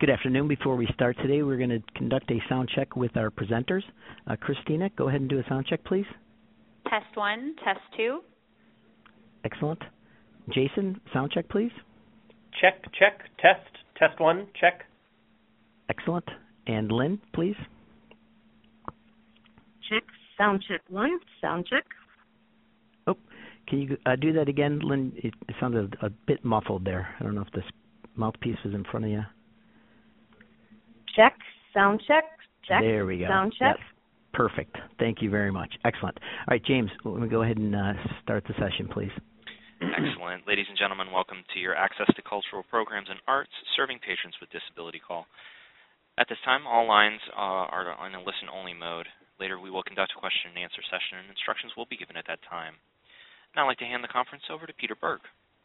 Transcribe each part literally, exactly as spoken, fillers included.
Good afternoon. Before we start today, we're going to conduct a sound check with our presenters. Uh, Christina, go ahead and do a sound check, please. Test one, test two. Excellent. Jason, sound check, please. Check, check, test, test one, check. Excellent. And Lynn, please. Check, sound check one, sound check. Oh, can you uh, do that again, Lynn? It, it sounded a, a bit muffled there. I don't know if this mouthpiece was in front of you. Check, sound check, check. There we go. Sound check. Yep. Perfect. Thank you very much. Excellent. All right, James, let me go ahead and uh, start the session, please. Excellent. Ladies and gentlemen, welcome to your Access to Cultural Programs and Arts Serving Patrons with Disability call. At this time, all lines uh, are in a listen-only mode. Later, we will conduct a question and answer session, and instructions will be given at that time. Now I'd like to hand the conference over to Peter Berg.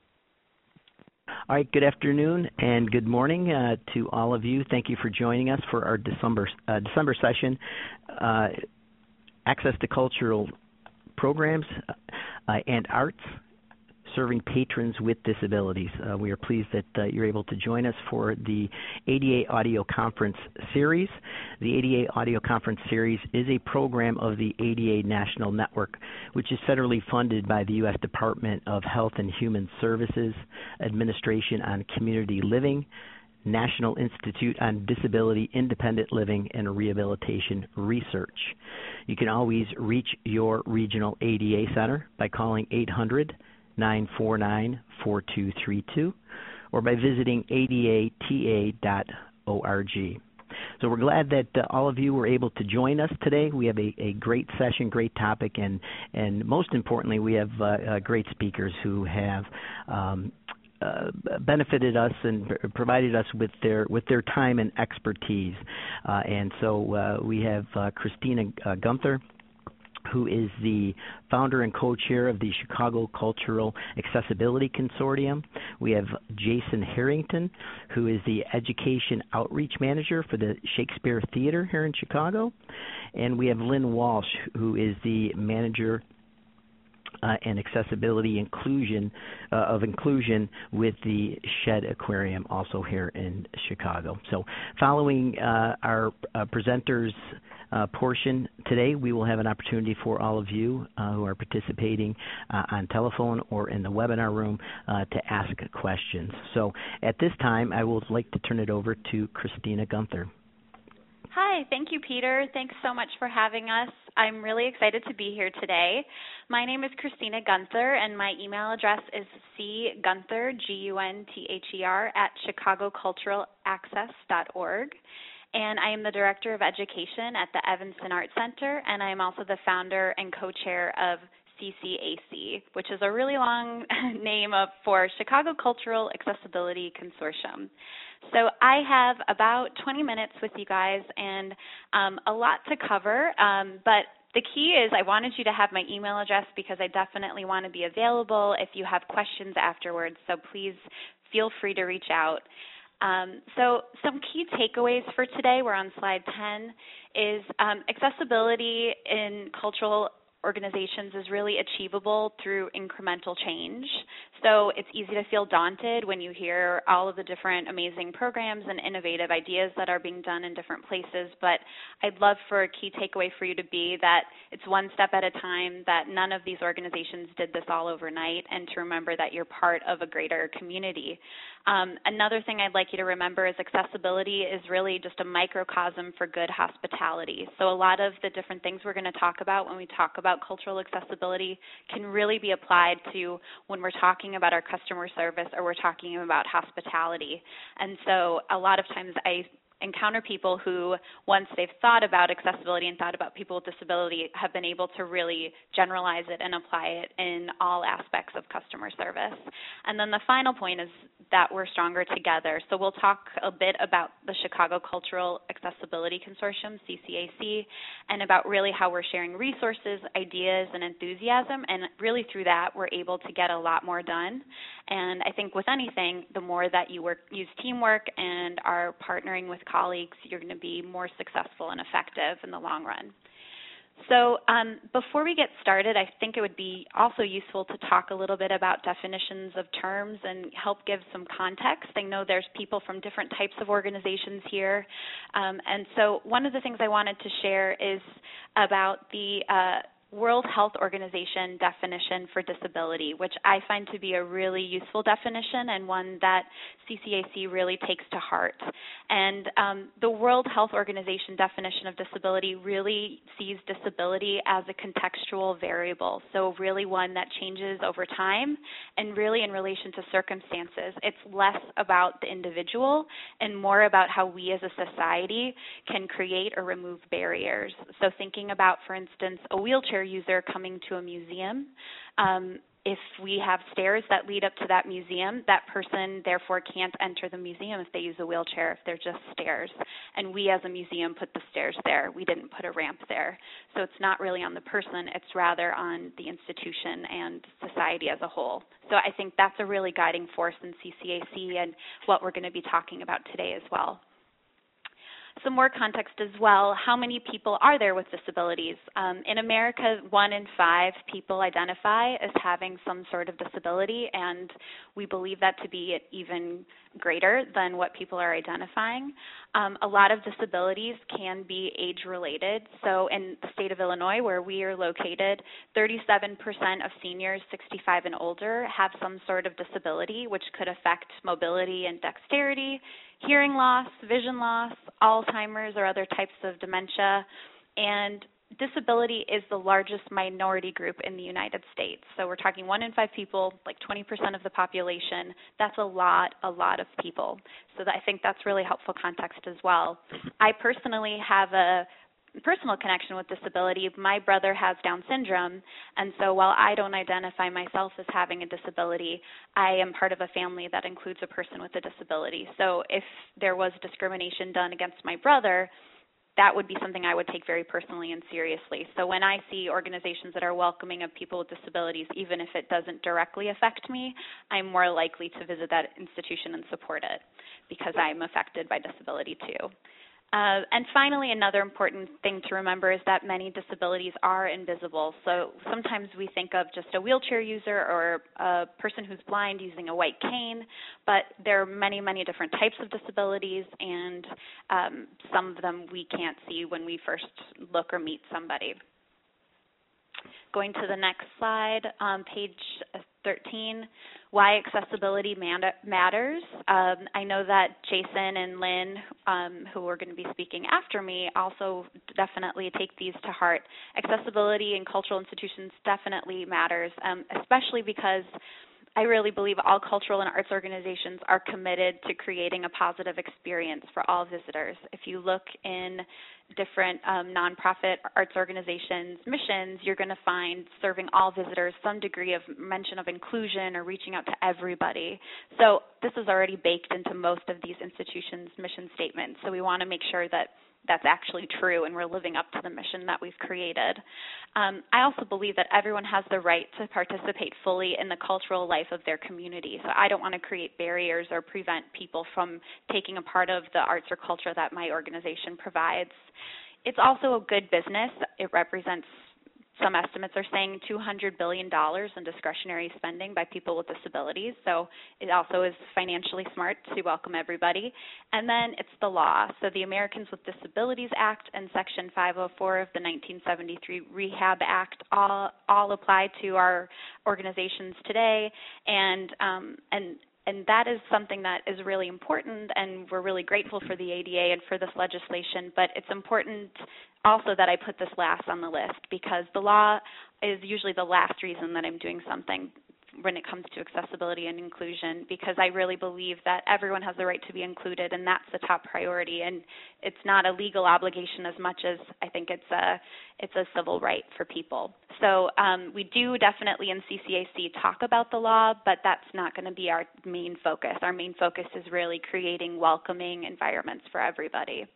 All right, good afternoon and good morning uh, to all of you. Thank you for joining us for our December uh, December session, uh, Access to Cultural Programs uh, and Arts, Serving Patrons with Disabilities. Uh, we are pleased that uh, you're able to join us for the A D A Audio Conference Series. The A D A Audio Conference Series is a program of the A D A National Network, which is federally funded by the U S Department of Health and Human Services, Administration on Community Living, National Institute on Disability Independent Living and Rehabilitation Research. You can always reach your regional A D A center by calling eight hundred, nine four nine, four two three two or by visiting A D A T A dot org. So we're glad that uh, all of you were able to join us today. We have a, a great session, great topic, and, and most importantly, we have uh, uh, great speakers who have um, uh, benefited us and provided us with their with their time and expertise. Uh, and so uh, we have uh, Christina uh, Gunther, who is the founder and co-chair of the Chicago Cultural Accessibility Consortium. We have Jason Harrington, who is the Education Outreach Manager for the Shakespeare Theater here in Chicago. And we have Lynn Walsh, who is the Manager uh, and Accessibility Inclusion uh, of Inclusion with the Shed Aquarium, also here in Chicago. So following uh, our uh, presenters' Uh, portion today, we will have an opportunity for all of you uh, who are participating uh, on telephone or in the webinar room uh, to ask questions. So at this time, I would like to turn it over to Christina Gunther. Hi, thank you, Peter. Thanks so much for having us. I'm really excited to be here today. My name is Christina Gunther, and my email address is cgunther, G U N T H E R, at chicago cultural access dot org. And I am the Director of Education at the Evanston Art Center, and I am also the founder and co-chair of C C A C, which is a really long name of, for Chicago Cultural Accessibility Consortium. So I have about twenty minutes with you guys and um, a lot to cover, um, but the key is I wanted you to have my email address because I definitely want to be available if you have questions afterwards, so please feel free to reach out. Um, so some key takeaways for today, we're on slide ten, is um, accessibility in cultural organizations is really achievable through incremental change. So it's easy to feel daunted when you hear all of the different amazing programs and innovative ideas that are being done in different places, but I'd love for a key takeaway for you to be that it's one step at a time, that none of these organizations did this all overnight, and to remember that you're part of a greater community. Um, another thing I'd like you to remember is accessibility is really just a microcosm for good hospitality. So a lot of the different things we're going to talk about when we talk about cultural accessibility can really be applied to when we're talking about our customer service or we're talking about hospitality. And so a lot of times I encounter people who, once they've thought about accessibility and thought about people with disability, have been able to really generalize it and apply it in all aspects of customer service. And then the final point is that we're stronger together. So we'll talk a bit about the Chicago Cultural Accessibility Consortium, C C A C, and about really how we're sharing resources, ideas, and enthusiasm, and really through that we're able to get a lot more done. And I think with anything, the more that you work, use teamwork and are partnering with colleagues, you're going to be more successful and effective in the long run. So um, before we get started, I think it would be also useful to talk a little bit about definitions of terms and help give some context. I know there's people from different types of organizations here. Um, and so one of the things I wanted to share is about the uh, World Health Organization definition for disability, which I find to be a really useful definition and one that C C A C really takes to heart. And um, the World Health Organization definition of disability really sees disability as a contextual variable, so really one that changes over time and really in relation to circumstances. It's less about the individual and more about how we as a society can create or remove barriers. So thinking about, for instance, a wheelchair user coming to a museum, um, if we have stairs that lead up to that museum, that person therefore can't enter the museum if they use a wheelchair, if they're just stairs. And we as a museum put the stairs there. We didn't put a ramp there. So it's not really on the person, it's rather on the institution and society as a whole. So I think that's a really guiding force in C C A C and what we're going to be talking about today as well. Some more context as well. How many people are there with disabilities? Um, in America, one in five people identify as having some sort of disability, and we believe that to be even greater than what people are identifying. Um, a lot of disabilities can be age-related. So in the state of Illinois, where we are located, thirty-seven percent of seniors sixty-five and older have some sort of disability, which could affect mobility and dexterity, hearing loss, vision loss, Alzheimer's or other types of dementia, and disability is the largest minority group in the United States. So we're talking one in five people, like twenty percent of the population. That's a lot, a lot of people. So that, I think that's really helpful context as well. I personally have a personal connection with disability. My brother has Down syndrome, and so while I don't identify myself as having a disability, I am part of a family that includes a person with a disability. So if there was discrimination done against my brother, that would be something I would take very personally and seriously. So when I see organizations that are welcoming of people with disabilities, even if it doesn't directly affect me, I'm more likely to visit that institution and support it because I'm affected by disability too. Uh, and finally, another important thing to remember is that many disabilities are invisible. So sometimes we think of just a wheelchair user or a person who's blind using a white cane, but there are many, many different types of disabilities, and um, some of them we can't see when we first look or meet somebody. Going to the next slide, um, page thirteen, why accessibility matters. Um, I know that Jason and Lynn, um, who are going to be speaking after me, also definitely take these to heart. Accessibility in cultural institutions definitely matters, um, especially because I really believe all cultural and arts organizations are committed to creating a positive experience for all visitors. If you look in different um, nonprofit arts organizations' missions, you're going to find serving all visitors some degree of mention of inclusion or reaching out to everybody. So this is already baked into most of these institutions' mission statements. So we want to make sure that that's actually true and we're living up to the mission that we've created. Um, I also believe that everyone has the right to participate fully in the cultural life of their community. So I don't want to create barriers or prevent people from taking a part of the arts or culture that my organization provides. It's also a good business. It represents, some estimates are saying, two hundred billion dollars in discretionary spending by people with disabilities. So it also is financially smart to welcome everybody. And then it's the law. So the Americans with Disabilities Act and Section five oh four of the nineteen seventy-three Rehab Act all, all apply to our organizations today. And, um, and And that is something that is really important, and we're really grateful for the A D A and for this legislation, but it's important also that I put this last on the list because the law is usually the last reason that I'm doing something when it comes to accessibility and inclusion, because I really believe that everyone has the right to be included, and that's the top priority. And it's not a legal obligation as much as I think it's a it's a civil right for people. So um, we do definitely in C C A C talk about the law, but that's not going to be our main focus. Our main focus is really creating welcoming environments for everybody.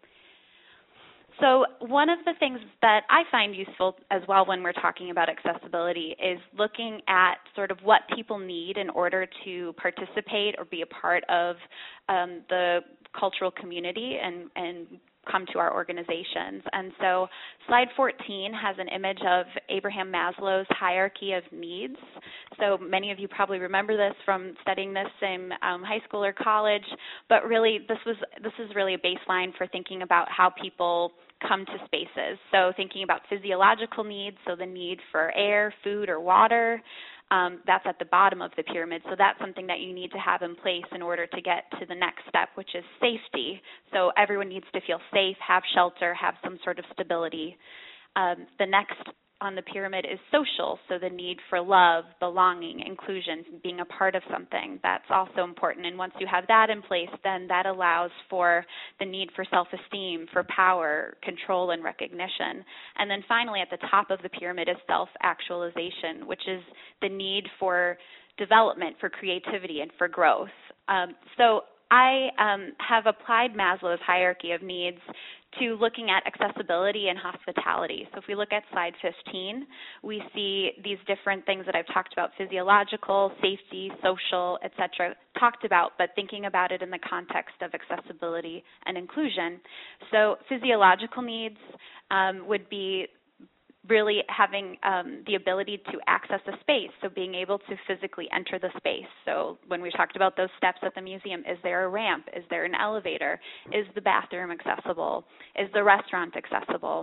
So one of the things that I find useful as well when we're talking about accessibility is looking at sort of what people need in order to participate or be a part of um, the cultural community and, and come to our organizations. And so slide fourteen has an image of Abraham Maslow's hierarchy of needs. So many of you probably remember this from studying this in um, high school or college, but really this was this is really a baseline for thinking about how people come to spaces. So thinking about physiological needs, so the need for air, food, or water, Um, that's at the bottom of the pyramid. So that's something that you need to have in place in order to get to the next step, which is safety. So everyone needs to feel safe, have shelter, have some sort of stability. Um, the next on the pyramid is social, so the need for love, belonging, inclusion, being a part of something. That's also important. And once you have that in place, then that allows for the need for self-esteem, for power, control, and recognition. And then finally, at the top of the pyramid is self-actualization, which is the need for development, for creativity, and for growth. Um, so I um, have applied Maslow's hierarchy of needs to looking at accessibility and hospitality. So if we look at slide fifteen, we see these different things that I've talked about, physiological, safety, social, et cetera, talked about, but thinking about it in the context of accessibility and inclusion. So physiological needs um, would be really having um, the ability to access a space, so being able to physically enter the space. So when we talked about those steps at the museum, is there a ramp? Is there an elevator? Is the bathroom accessible? Is the restaurant accessible?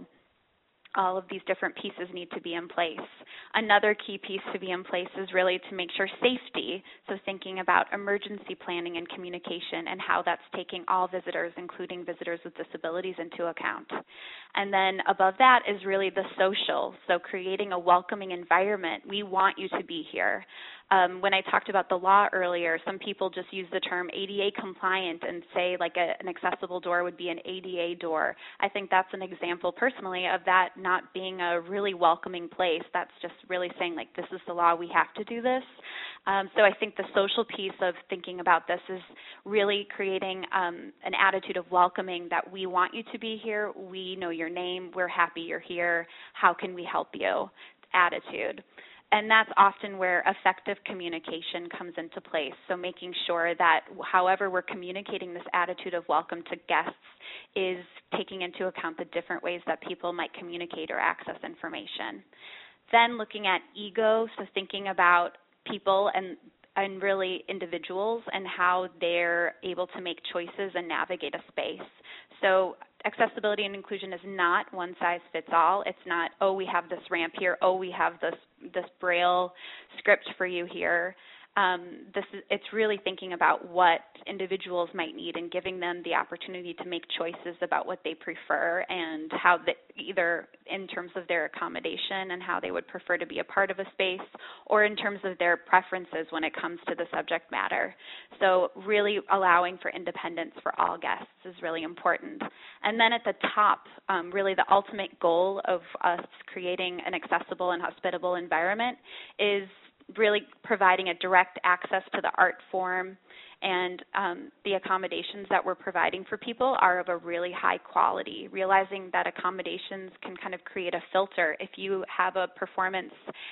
All of these different pieces need to be in place. Another key piece to be in place is really to make sure safety, so thinking about emergency planning and communication and how that's taking all visitors, including visitors with disabilities, into account. And then above that is really the social, so creating a welcoming environment. We want you to be here. Um, when I talked about the law earlier, some people just use the term A D A compliant and say like a, an accessible door would be an A D A door. I think that's an example personally of that not being a really welcoming place. That's just really saying like this is the law, we have to do this. Um, so I think the social piece of thinking about this is really creating um, an attitude of welcoming, that we want you to be here, we know your name, we're happy you're here, how can we help you attitude. And that's often where effective communication comes into place. So making sure that however we're communicating this attitude of welcome to guests is taking into account the different ways that people might communicate or access information. Then looking at ego, so thinking about people and and really individuals and how they're able to make choices and navigate a space. So accessibility and inclusion is not one size fits all. It's not, oh, we have this ramp here, oh, we have this this Braille script for you here. Um, this is, it's really thinking about what individuals might need and giving them the opportunity to make choices about what they prefer and how they, either in terms of their accommodation and how they would prefer to be a part of a space, or in terms of their preferences when it comes to the subject matter. So really allowing for independence for all guests is really important. And then at the top, um, really the ultimate goal of us creating an accessible and hospitable environment is really providing a direct access to the art form, and um, the accommodations that we're providing for people are of a really high quality, realizing that accommodations can kind of create a filter. If you have a performance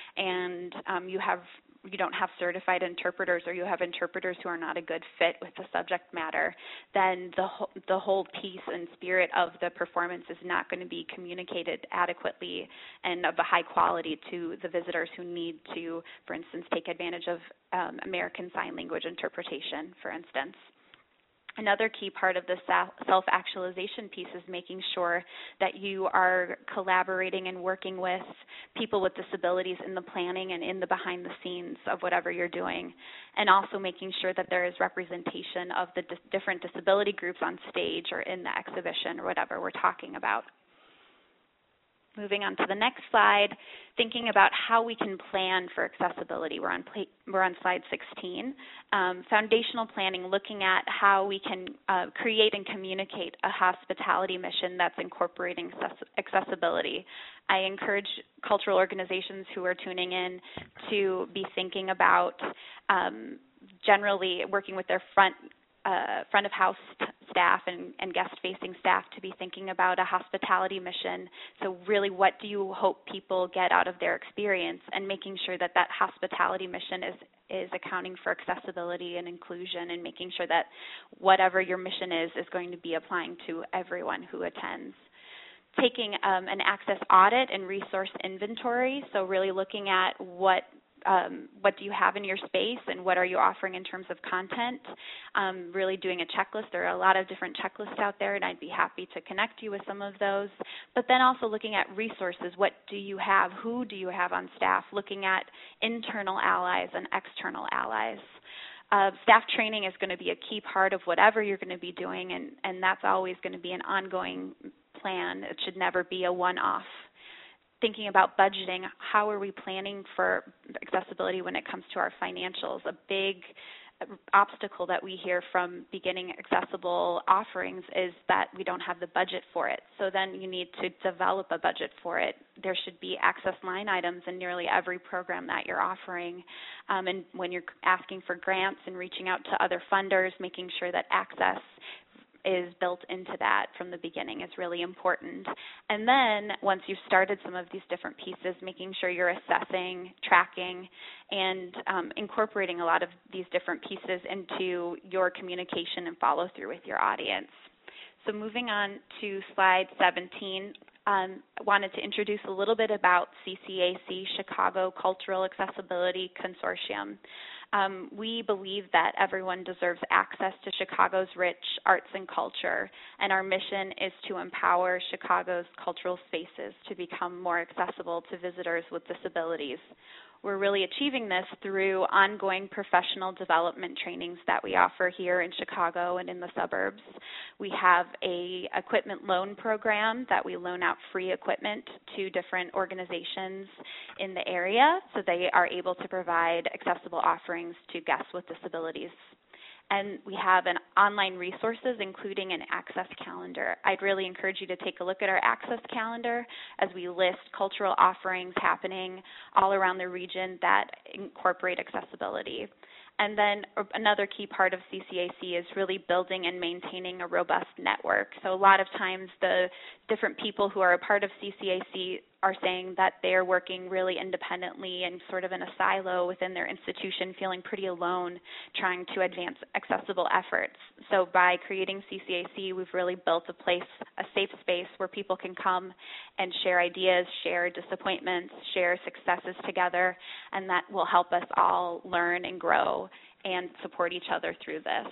and um, you have you don't have certified interpreters, or you have interpreters who are not a good fit with the subject matter, then the whole, the whole piece and spirit of the performance is not going to be communicated adequately and of a high quality to the visitors who need to, for instance, take advantage of um, American Sign Language interpretation, for instance. Another key part of the self-actualization piece is making sure that you are collaborating and working with people with disabilities in the planning and in the behind the scenes of whatever you're doing, and also making sure that there is representation of the dis- different disability groups on stage or in the exhibition or whatever we're talking about. Moving on to the next slide, thinking about how we can plan for accessibility. We're on, play, we're on slide sixteen. Um, foundational planning, looking at how we can uh, create and communicate a hospitality mission that's incorporating accessibility. I encourage cultural organizations who are tuning in to be thinking about um, generally working with their front Uh, front of house st- staff and, and guest-facing staff to be thinking about a hospitality mission. So really, what do you hope people get out of their experience, and making sure that that hospitality mission is is accounting for accessibility and inclusion and making sure that whatever your mission is is going to be applying to everyone who attends. Taking um, an access audit and resource inventory, so really looking at what Um, what do you have in your space and what are you offering in terms of content, um, really doing a checklist. There are a lot of different checklists out there, and I'd be happy to connect you with some of those. But then also looking at resources. What do you have? Who do you have on staff? Looking at internal allies and external allies. Uh, staff training is going to be a key part of whatever you're going to be doing, and, and that's always going to be an ongoing plan. It should never be a one-off. Thinking about budgeting, how are we planning for accessibility when it comes to our financials? A big obstacle that we hear from beginning accessible offerings is that we don't have the budget for it. So then you need to develop a budget for it. There should be access line items in nearly every program that you're offering. Um, and when you're asking for grants and reaching out to other funders, making sure that access is built into that from the beginning is really important. And then once you've started some of these different pieces, making sure you're assessing, tracking, and um, incorporating a lot of these different pieces into your communication and follow through with your audience. So moving on to slide seventeen, um, I wanted to introduce a little bit about C C A C, Chicago Cultural Accessibility Consortium. Um, we believe that everyone deserves access to Chicago's rich arts and culture, and our mission is to empower Chicago's cultural spaces to become more accessible to visitors with disabilities. We're really achieving this through ongoing professional development trainings that we offer here in Chicago and in the suburbs. We have a equipment loan program that we loan out free equipment to different organizations in the area so they are able to provide accessible offerings to guests with disabilities. And we have an online resources, including an access calendar. I'd really encourage you to take a look at our access calendar as we list cultural offerings happening all around the region that incorporate accessibility. And then another key part of C C A C is really building and maintaining a robust network. So a lot of times the different people who are a part of C C A C are saying that they're working really independently and sort of in a silo within their institution, feeling pretty alone, trying to advance accessible efforts. So by creating C C A C, we've really built a place, a safe space where people can come and share ideas, share disappointments, share successes together, and that will help us all learn and grow and support each other through this.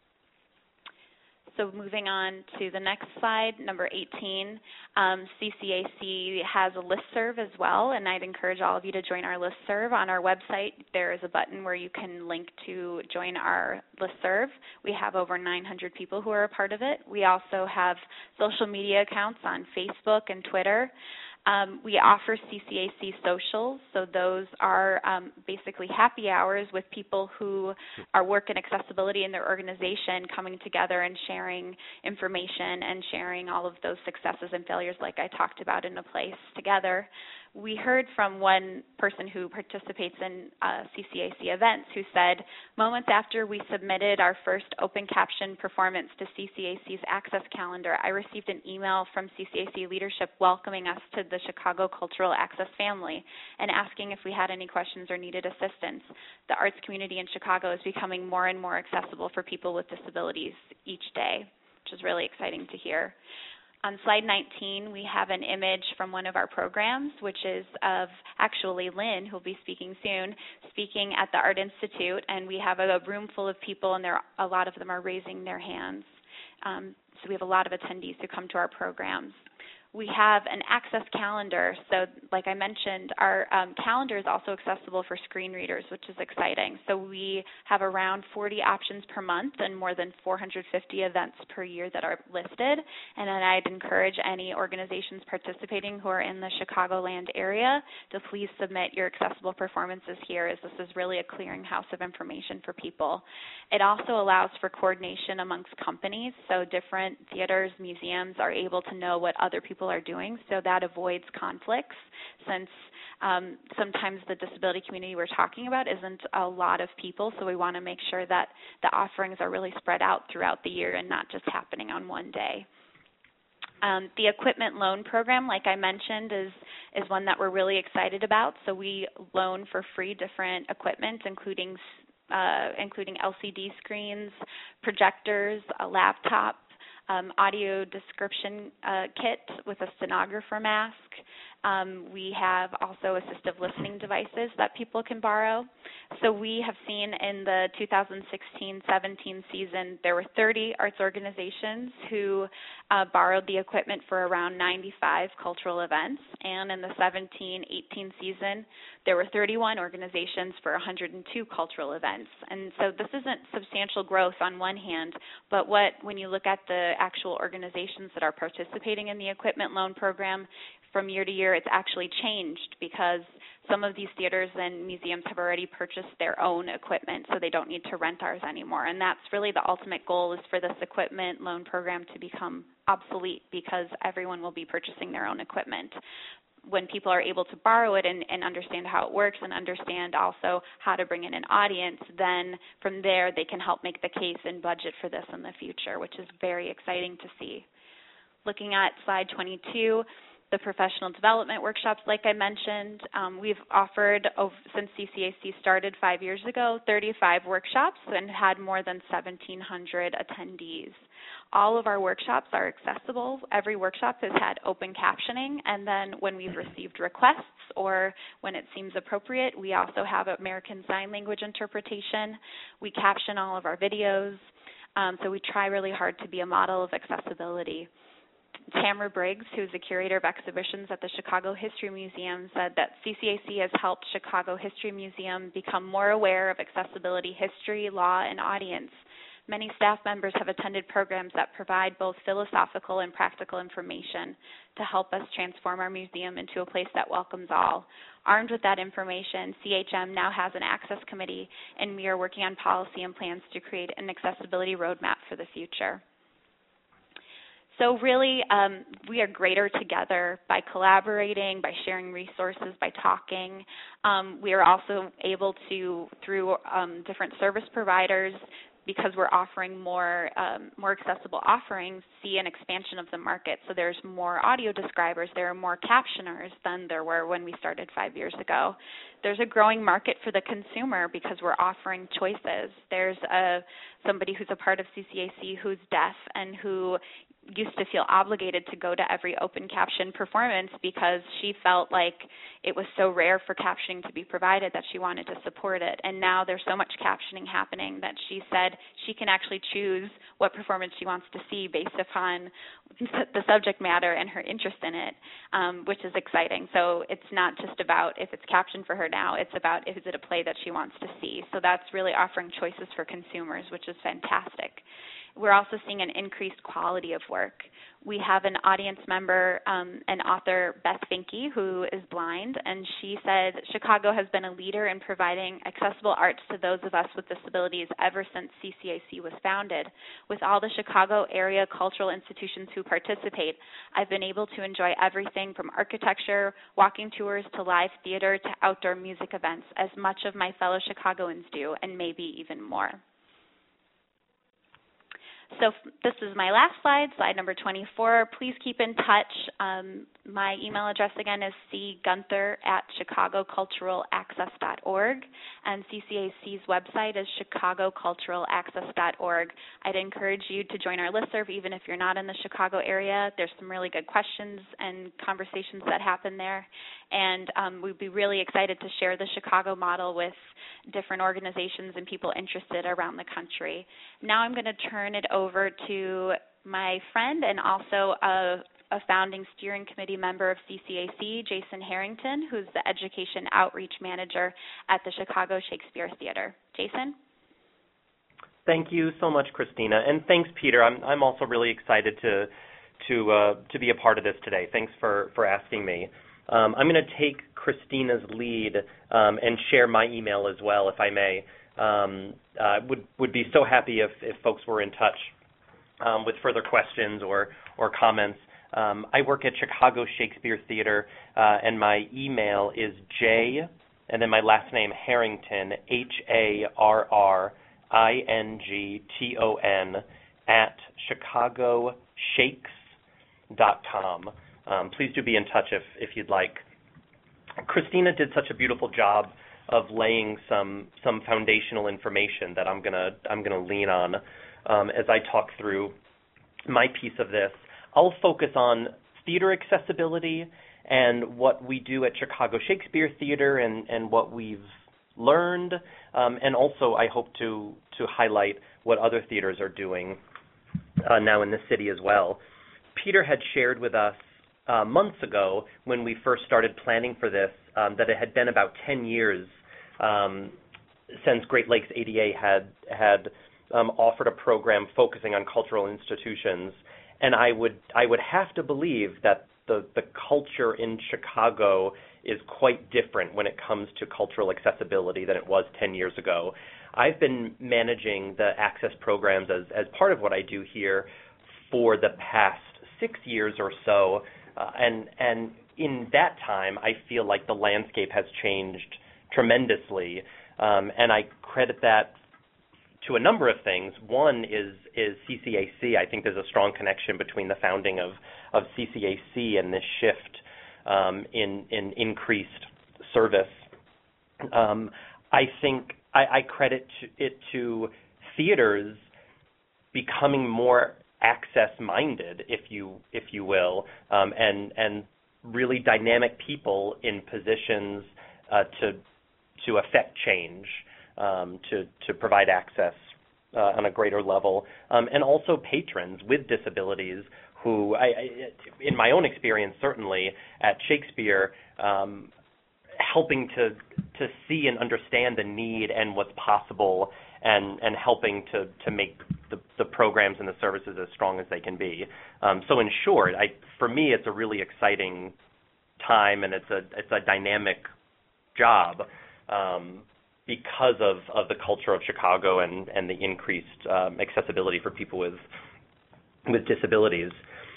So moving on to the next slide, number eighteen, um, C C A C has a listserv as well, and I'd encourage all of you to join our listserv. On our website, there is a button where you can link to join our listserv. We have over nine hundred people who are a part of it. We also have social media accounts on Facebook and Twitter. Um, we offer C C A C socials, so those are um, basically happy hours with people who are working accessibility in their organization coming together and sharing information and sharing all of those successes and failures like I talked about in a place together. We heard from one person who participates in uh, C C A C events who said, moments after we submitted our first open caption performance to C C A C's Access Calendar, I received an email from C C A C leadership welcoming us to the Chicago Cultural Access family and asking if we had any questions or needed assistance. The arts community in Chicago is becoming more and more accessible for people with disabilities each day, which is really exciting to hear. On slide nineteen, we have an image from one of our programs, which is of actually Lynn, who will be speaking soon, speaking at the Art Institute, and we have a room full of people, and there, a lot of them are raising their hands. Um, so we have a lot of attendees who come to our programs. We have an access calendar. So like I mentioned, our um, calendar is also accessible for screen readers, which is exciting. So we have around forty options per month and more than four hundred fifty events per year that are listed. And then I'd encourage any organizations participating who are in the Chicagoland area to please submit your accessible performances here, as this is really a clearinghouse of information for people. It also allows for coordination amongst companies. So different theaters, museums are able to know what other people are doing, so that avoids conflicts, since um, sometimes the disability community we're talking about isn't a lot of people, so we want to make sure that the offerings are really spread out throughout the year and not just happening on one day. Um, the equipment loan program, like I mentioned, is is one that we're really excited about. So we loan for free different equipment, including uh, including L C D screens, projectors, a laptop, um, audio description uh, kit with a stenographer mask. Um, we have also assistive listening devices that people can borrow. So we have seen in the two thousand sixteen seventeen season, there were thirty arts organizations who uh, borrowed the equipment for around ninety-five cultural events. And in the seventeen eighteen season, there were thirty-one organizations for one hundred two cultural events. And so this isn't substantial growth on one hand, but what when you look at the actual organizations that are participating in the equipment loan program, from year to year, it's actually changed because some of these theaters and museums have already purchased their own equipment, so they don't need to rent ours anymore. And that's really the ultimate goal, is for this equipment loan program to become obsolete, because everyone will be purchasing their own equipment. When people are able to borrow it and, and understand how it works and understand also how to bring in an audience, then from there they can help make the case and budget for this in the future, which is very exciting to see. Looking at slide twenty-two, the professional development workshops, like I mentioned, um, we've offered, over, since C C A C started five years ago, thirty-five workshops and had more than seventeen hundred attendees. All of our workshops are accessible. Every workshop has had open captioning, and then when we've received requests or when it seems appropriate, we also have American Sign Language interpretation. We caption all of our videos, um, so we try really hard to be a model of accessibility. Tamara Briggs, who's the curator of exhibitions at the Chicago History Museum, said that C C A C has helped Chicago History Museum become more aware of accessibility history, law, and audience. Many staff members have attended programs that provide both philosophical and practical information to help us transform our museum into a place that welcomes all. Armed with that information, C H M now has an access committee, and we are working on policy and plans to create an accessibility roadmap for the future. So really, um, we are greater together by collaborating, by sharing resources, by talking. Um, we are also able to, through um, different service providers, because we're offering more um, more accessible offerings, see an expansion of the market. So there's more audio describers, there are more captioners than there were when we started five years ago. There's a growing market for the consumer because we're offering choices. There's a somebody who's a part of C C A C who's deaf and who used to feel obligated to go to every open caption performance because she felt like it was so rare for captioning to be provided that she wanted to support it. And now there's so much captioning happening that she said she can actually choose what performance she wants to see based upon the subject matter and her interest in it, um, which is exciting. So it's not just about if it's captioned for her now, it's about is it a play that she wants to see. So that's really offering choices for consumers, which is fantastic. We're also seeing an increased quality of work. We have an audience member, um, an author, Beth Finke, who is blind, and she said Chicago has been a leader in providing accessible arts to those of us with disabilities ever since C C A C was founded. With all the Chicago area cultural institutions who participate, I've been able to enjoy everything from architecture, walking tours, to live theater, to outdoor music events, as much of my fellow Chicagoans do, and maybe even more. So this is my last slide, slide number twenty-four. Please keep in touch. Um, my email address again is c gunther at chicago cultural access dot org, and C C A C's website is chicago cultural access dot org. I'd encourage you to join our listserv even if you're not in the Chicago area. There's some really good questions and conversations that happen there, and um, we'd be really excited to share the Chicago model with different organizations and people interested around the country. Now I'm going to turn it over to my friend and also a, a founding steering committee member of C C A C, Jason Harrington, who's the Education Outreach Manager at the Chicago Shakespeare Theater. Jason? Thank you so much, Christina, and thanks, Peter. I'm I'm also really excited to to uh, to be a part of this today. Thanks for for asking me. Um, I'm going to take Christina's lead um, and share my email as well, if I may. Um, uh, would would be so happy if, if folks were in touch um, with further questions or or comments. Um, I work at Chicago Shakespeare Theater, uh, and my email is J, and then my last name Harrington, H A R R I N G T O N, at chicago shakes dot com. Um, please do be in touch if, if you'd like Christina did such a beautiful job of laying some some foundational information that I'm gonna I'm gonna lean on um, as I talk through my piece of this. I'll focus on theater accessibility and what we do at Chicago Shakespeare Theater and, and what we've learned, um, and also I hope to to highlight what other theaters are doing uh, now in the city as well. Peter had shared with us uh, months ago when we first started planning for this um, that it had been about ten years um, since Great Lakes A D A had had um, offered a program focusing on cultural institutions, and I would I would have to believe that the the culture in Chicago is quite different when it comes to cultural accessibility than it was ten years ago. I've been managing the access programs as, as part of what I do here for the past six years or so, uh, and and in that time, I feel like the landscape has changed tremendously, um, and I credit that to a number of things. One is is C C A C. I think there's a strong connection between the founding of, of C C A C and this shift um, in in increased service. Um, I think I, I credit it to theaters becoming more access-minded, if you if you will, um, and and really dynamic people in positions uh, to to affect change, um, to to provide access uh, on a greater level, um, and also patrons with disabilities who, I, I, in my own experience, certainly at Shakespeare, um, helping to to see and understand the need and what's possible, and and helping to to make the, the programs and the services as strong as they can be. Um, so in short, I for me, it's a really exciting time, and it's a it's a dynamic job um, because of, of the culture of Chicago and, and the increased um, accessibility for people with with disabilities.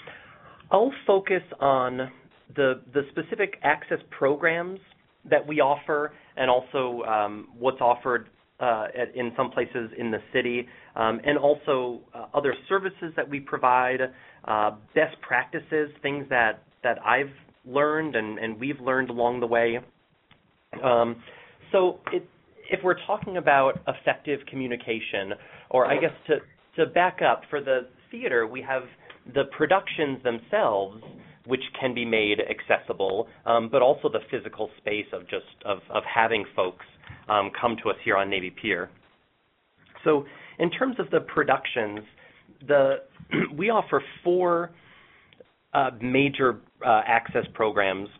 I'll focus on the the specific access programs that we offer, and also um, what's offered uh, at, in some places in the city, um, and also uh, other services that we provide, uh, best practices, things that, that I've learned and, and we've learned along the way. Um, so it, if we're talking about effective communication, or I guess to, to back up, for the theater, we have the productions themselves, which can be made accessible, um, but also the physical space of just of, of having folks um, come to us here on Navy Pier. So in terms of the productions, the we offer four uh, major uh, access programs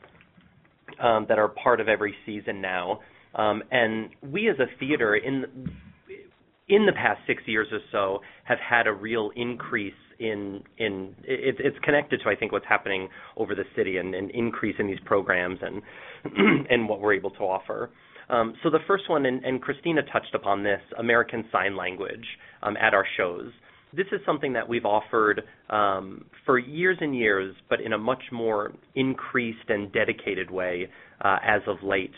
um, that are part of every season now, um, and we as a theater in in the past six years or so have had a real increase in in it, it's connected to I think what's happening over the city and an increase in these programs and and what we're able to offer. Um, so the first one, and, and Christina touched upon this, American Sign Language um, at our shows. This is something that we've offered um, for years and years, but in a much more increased and dedicated way uh, as of late.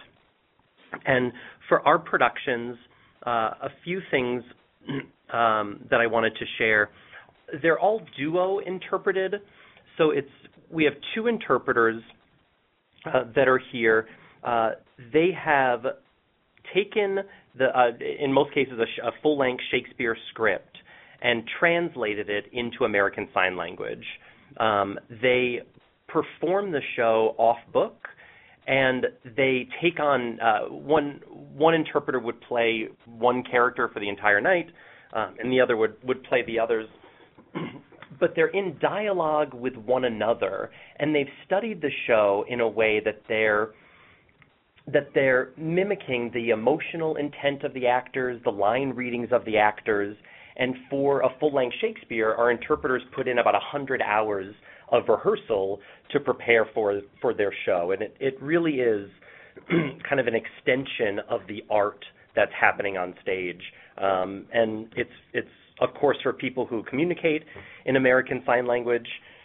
And for our productions, uh, a few things um, that I wanted to share. They're all duo interpreted, so it's we have two interpreters uh, that are here. Uh, they have taken the, uh, in most cases, a, sh- a full-length Shakespeare script and translated it into American Sign Language. Um, they perform the show off-book, and they take on uh, one one interpreter would play one character for the entire night, um, and the other would, would play the others. But they're in dialogue with one another, and they've studied the show in a way that they're that they're mimicking the emotional intent of the actors, the line readings of the actors, and for a full-length Shakespeare, our interpreters put in about one hundred hours of rehearsal to prepare for for their show, and it, it really is kind of an extension of the art that's happening on stage, um, and it's it's of course for people who communicate in American Sign Language,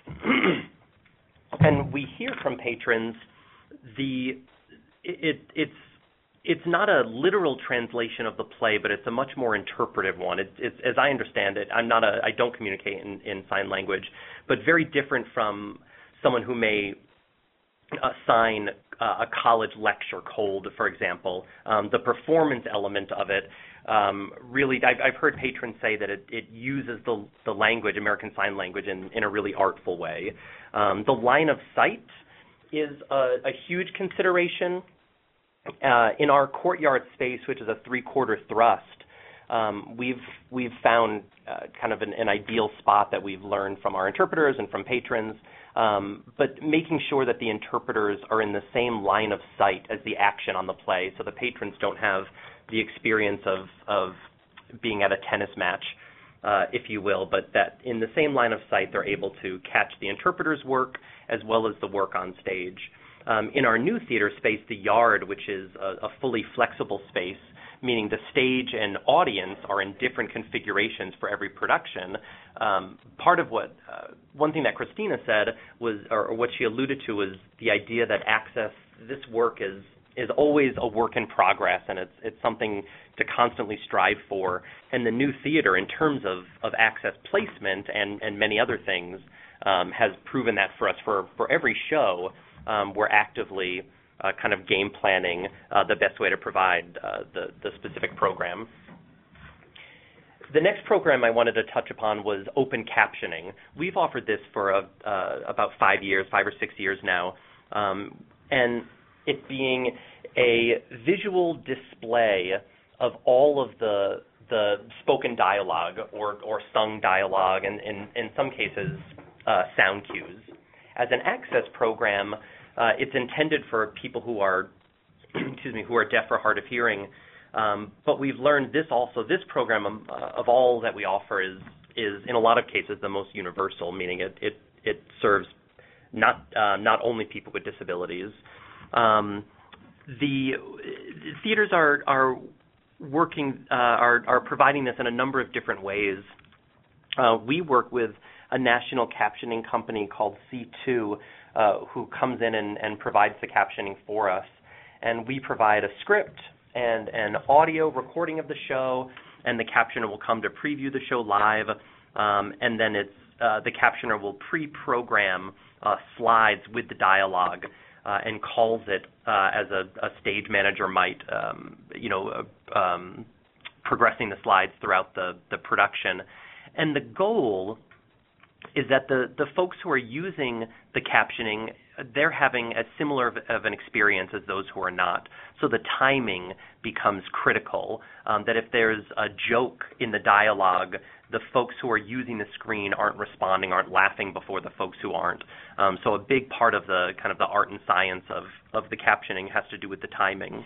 and we hear from patrons the it, it it's it's not a literal translation of the play, but it's a much more interpretive one. It, it's, as I understand it, I'm not a, I don't communicate in, in sign language, but very different from someone who may assign uh, a college lecture cold, for example. Um, the performance element of it, um, really, I've, I've heard patrons say that it, it uses the, the language, American Sign Language, in, in a really artful way. Um, the line of sight is a, a huge consideration. Uh, in our courtyard space, which is a three-quarter thrust, um, we've we've found uh, kind of an, an ideal spot that we've learned from our interpreters and from patrons, um, but making sure that the interpreters are in the same line of sight as the action on the play, so the patrons don't have the experience of, of being at a tennis match, uh, if you will, but that in the same line of sight they're able to catch the interpreter's work as well as the work on stage. Um, in our new theater space, the Yard, which is a, a fully flexible space, meaning the stage and audience are in different configurations for every production, um, part of what, uh, one thing that Christina said was, or, or what she alluded to, was the idea that Access, this work is is always a work in progress, and it's it's something to constantly strive for. And the new theater, in terms of, of Access placement and, and many other things, um, has proven that for us. For, for every show, Um, we're actively uh, kind of game planning uh, the best way to provide uh, the, the specific program. The next program I wanted to touch upon was open captioning. We've offered this for a, uh, about five years, five or six years now, um, and it being a visual display of all of the the spoken dialogue or, or sung dialogue, and in, in some cases, uh, sound cues. As an Access program, uh, it's intended for people who are, excuse me, who are deaf or hard of hearing. Um, but we've learned this also. This program, um, uh, of all that we offer, is is in a lot of cases the most universal, meaning it it, it serves not uh, not only people with disabilities. Um, the theaters are are working uh, are are providing this in a number of different ways. Uh, we work with a national captioning company called C two, uh, who comes in and, and provides the captioning for us. And we provide a script and an audio recording of the show, and the captioner will come to preview the show live, um, and then it's uh, the captioner will pre-program uh, slides with the dialogue uh, and calls it uh, as a, a stage manager might, um, you know, uh, um, progressing the slides throughout the, the production. And the goal is that the, the folks who are using the captioning, they're having as similar of, of an experience as those who are not. So the timing becomes critical, um, that if there's a joke in the dialogue, the folks who are using the screen aren't responding, aren't laughing before the folks who aren't. Um, so a big part of the kind of the art and science of, of the captioning has to do with the timing.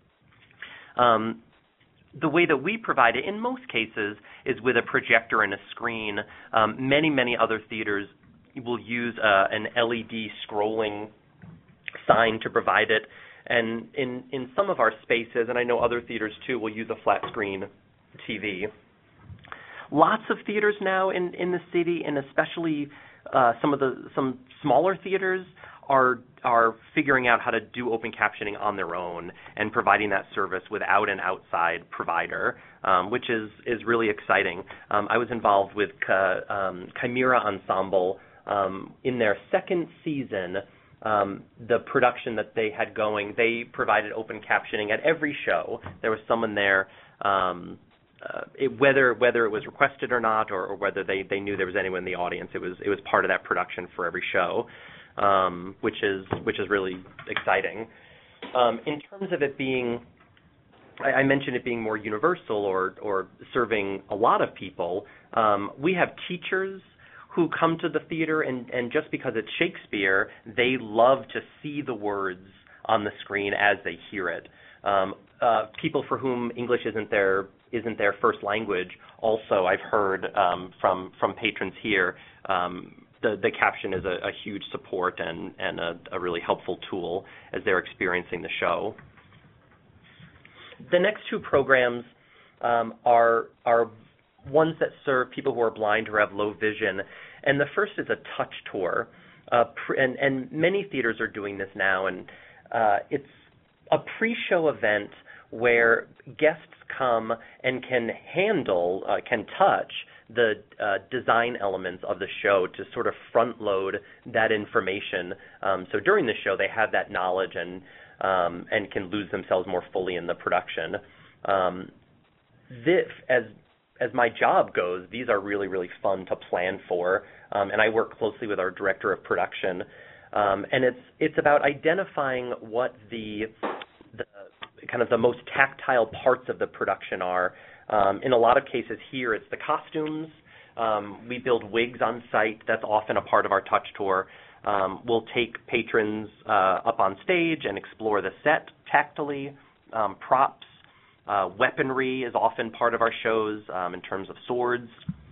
Um, The way that we provide it, in most cases, is with a projector and a screen. Um, many, many other theaters will use uh, an L E D scrolling sign to provide it. And in, in some of our spaces, and I know other theaters too, will use a flat screen T V. Lots of theaters now in, in the city, and especially uh, some of the some smaller theaters, are are figuring out how to do open captioning on their own and providing that service without an outside provider, um, which is, is really exciting. Um, I was involved with Ch- um, Chimera Ensemble um, in their second season. Um, the production that they had going, they provided open captioning at every show. There was someone there, um, uh, it, whether whether it was requested or not, or, or whether they, they knew there was anyone in the audience. It was it was part of that production for every show. Um, which is which is really exciting. Um, in terms of it being, I, I mentioned it being more universal or or serving a lot of people. Um, we have teachers who come to the theater, and, and just because it's Shakespeare, they love to see the words on the screen as they hear it. Um, uh, people for whom English isn't their isn't their first language, also I've heard um, from from patrons here. Um, The, the caption is a, a huge support and, and a, a really helpful tool as they're experiencing the show. The next two programs um, are, are ones that serve people who are blind or have low vision. And the first is a touch tour. Uh, pre- and, and many theaters are doing this now. And uh, it's a pre-show event where guests come and can handle, uh, can touch the uh, design elements of the show to sort of front load that information. Um, so during the show, they have that knowledge and um, and can lose themselves more fully in the production. Um, this, as as my job goes, these are really, really fun to plan for, um, and I work closely with our director of production. Um, and it's it's about identifying what the the kind of the most tactile parts of the production are. Um, in a lot of cases here, it's the costumes. Um, we build wigs on site. That's often a part of our touch tour. Um, we'll take patrons uh, up on stage and explore the set tactily. Um, props, uh, weaponry is often part of our shows um, in terms of swords.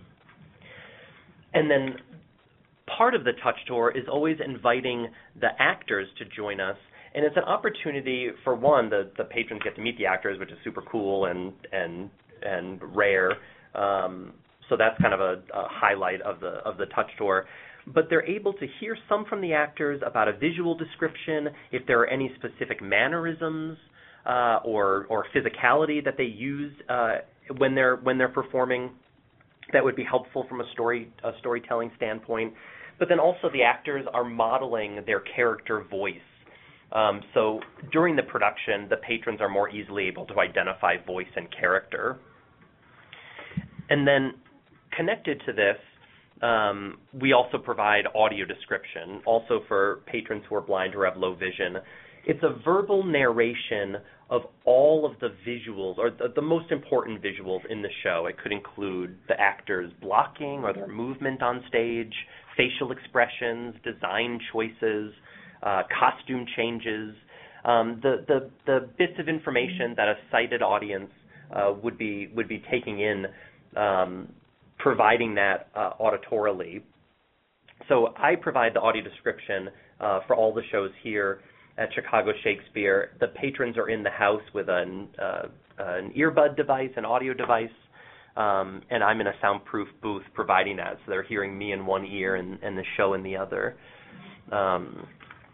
And then part of the touch tour is always inviting the actors to join us. And it's an opportunity for, one, the, the patrons get to meet the actors, which is super cool and and and rare. Um, so that's kind of a, a highlight of the of the touch tour. But they're able to hear some from the actors about a visual description, if there are any specific mannerisms uh, or or physicality that they use uh, when they're when they're performing that would be helpful from a story a storytelling standpoint. But then also the actors are modeling their character voice. Um, so during the production, the patrons are more easily able to identify voice and character. And then connected to this, um, we also provide audio description, also for patrons who are blind or have low vision. It's a verbal narration of all of the visuals, or the, the most important visuals in the show. It could include the actors blocking or their movement on stage, facial expressions, design choices, uh, costume changes, um, the, the the bits of information that a sighted audience uh, would be would be taking in, um, providing that uh, auditorily. So I provide the audio description uh, for all the shows here at Chicago Shakespeare. The patrons are in the house with an uh, an earbud device, an audio device, um, and I'm in a soundproof booth providing that, so they're hearing me in one ear and, and the show in the other. Um,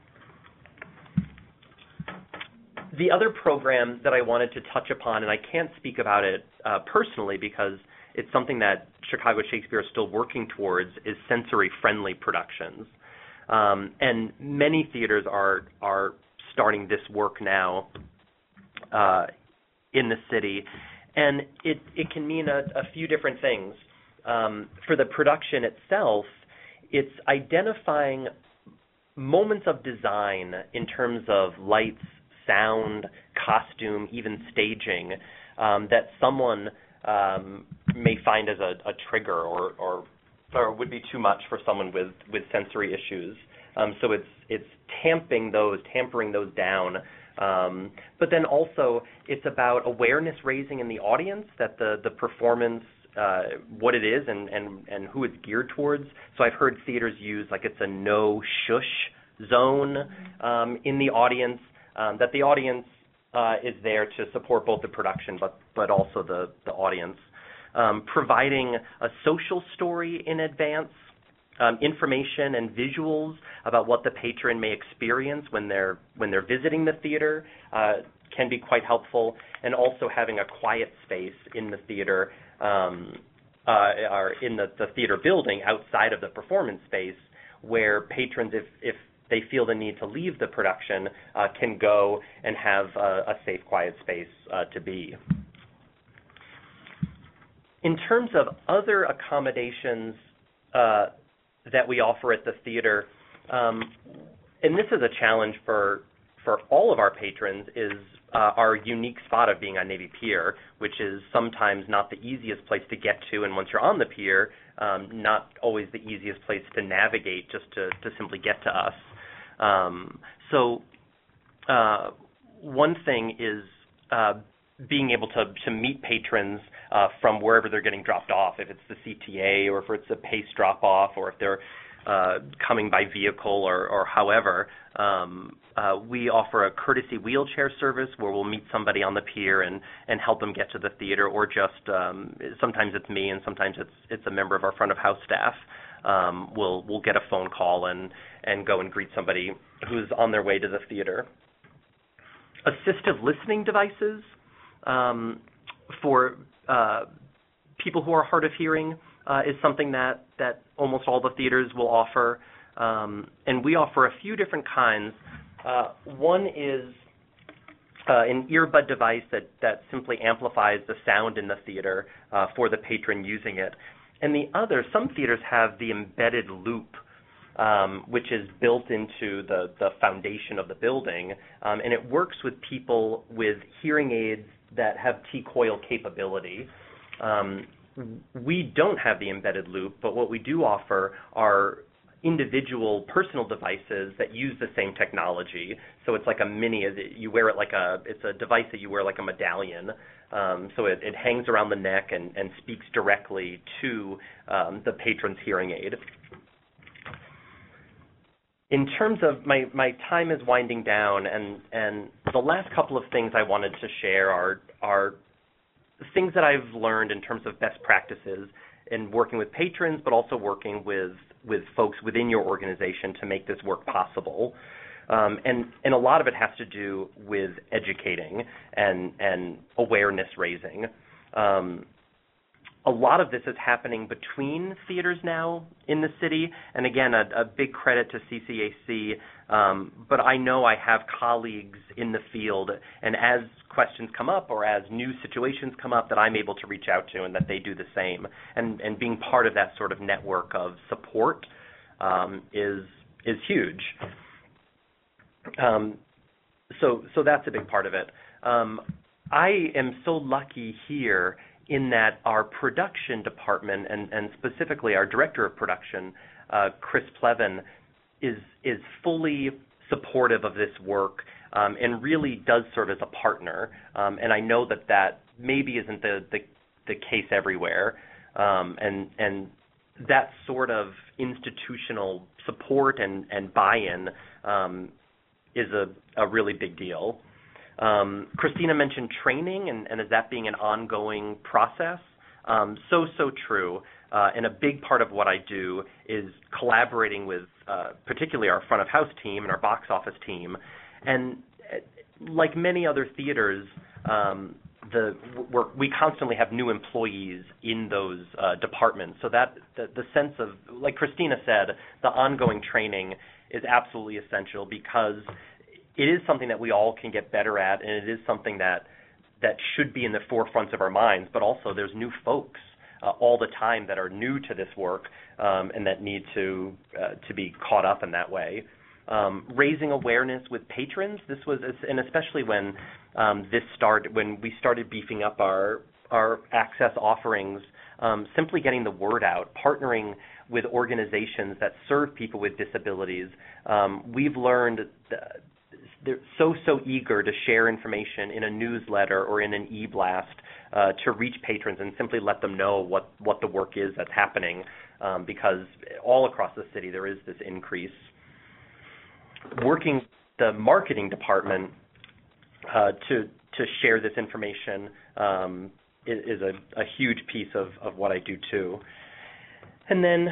the other program that I wanted to touch upon, and I can't speak about it uh, personally because it's something that Chicago Shakespeare is still working towards, is sensory-friendly productions. Um, and many theaters are are starting this work now uh, in the city. And it, it can mean a, a few different things. Um, for the production itself, it's identifying moments of design in terms of lights, sound, costume, even staging, um, that someone um, may find as a, a trigger or, or or would be too much for someone with, with sensory issues. Um, so it's it's tamping those, tampering those down. Um, but then also it's about awareness raising in the audience that the, the performance, uh, what it is and, and, and who it's geared towards. So I've heard theaters use like it's a no shush zone um, in the audience, um, that the audience uh, is there to support both the production but, but also the, the audience. Um, providing a social story in advance, um, information and visuals about what the patron may experience when they're when they're visiting the theater uh, can be quite helpful, and also having a quiet space in the theater um, uh, or in the, the theater building outside of the performance space where patrons, if, if they feel the need to leave the production, uh, can go and have a, a safe, quiet space uh, to be. In terms of other accommodations uh, that we offer at the theater, um, and this is a challenge for for all of our patrons, is uh, our unique spot of being on Navy Pier, which is sometimes not the easiest place to get to, and once you're on the pier, um, not always the easiest place to navigate just to, to simply get to us. Um, so uh, one thing is uh, being able to, to meet patrons uh, from wherever they're getting dropped off, if it's the C T A or if it's a PACE drop-off or if they're uh, coming by vehicle or, or however. Um, uh, we offer a courtesy wheelchair service where we'll meet somebody on the pier and, and help them get to the theater, or just um, sometimes it's me and sometimes it's it's a member of our front of house staff. Um, we'll we'll get a phone call and, and go and greet somebody who's on their way to the theater. Assistive listening devices. Um, for uh, people who are hard of hearing, uh, is something that, that almost all the theaters will offer, um, and we offer a few different kinds. Uh, one is uh, an earbud device that, that simply amplifies the sound in the theater uh, for the patron using it. And the other, some theaters have the embedded loop, um, which is built into the, the foundation of the building, um, and it works with people with hearing aids that have T-coil capability. Um, we don't have the embedded loop, but what we do offer are individual personal devices that use the same technology. So it's like a mini, you wear it like a, it's a device that you wear like a medallion. Um, so it, it hangs around the neck and, and speaks directly to um, the patron's hearing aid. In terms of my, my time is winding down, and, and the last couple of things I wanted to share are, are things that I've learned in terms of best practices in working with patrons, but also working with, with folks within your organization to make this work possible. Um, and, and a lot of it has to do with educating and, and awareness raising. Um, a lot of this is happening between theaters now in the city, and again, a, a big credit to C C A C, um, but I know I have colleagues in the field, and as questions come up or as new situations come up that I'm able to reach out to and that they do the same, and, and being part of that sort of network of support um, is, is huge. Um, so, so that's a big part of it. Um, I am so lucky here in that our production department, and, and specifically our director of production, uh, Chris Plevin, is is fully supportive of this work um, and really does serve as a partner. Um, and I know that that maybe isn't the, the, the case everywhere. Um, and and that sort of institutional support and, and buy-in um, is a, a really big deal. Um, Christina mentioned training and, and as that being an ongoing process. Um, so, so true. Uh, and a big part of what I do is collaborating with uh, particularly our front of house team and our box office team. And uh, like many other theaters, um, the we're, we constantly have new employees in those uh, departments. So that the, the sense of, like Christina said, the ongoing training is absolutely essential because it is something that we all can get better at, and it is something that that should be in the forefront of our minds, but also there's new folks uh, all the time that are new to this work um, and that need to uh, to be caught up in that way. Um, raising awareness with patrons, this was, and especially when um, this started, when we started beefing up our our access offerings, um, simply getting the word out, partnering with organizations that serve people with disabilities. Um, we've learned that they're so, so eager to share information in a newsletter or in an e-blast uh, to reach patrons and simply let them know what, what the work is that's happening um, because all across the city there is this increase. Working the marketing department uh, to, to share this information um, is, is a, a huge piece of, of what I do too. And then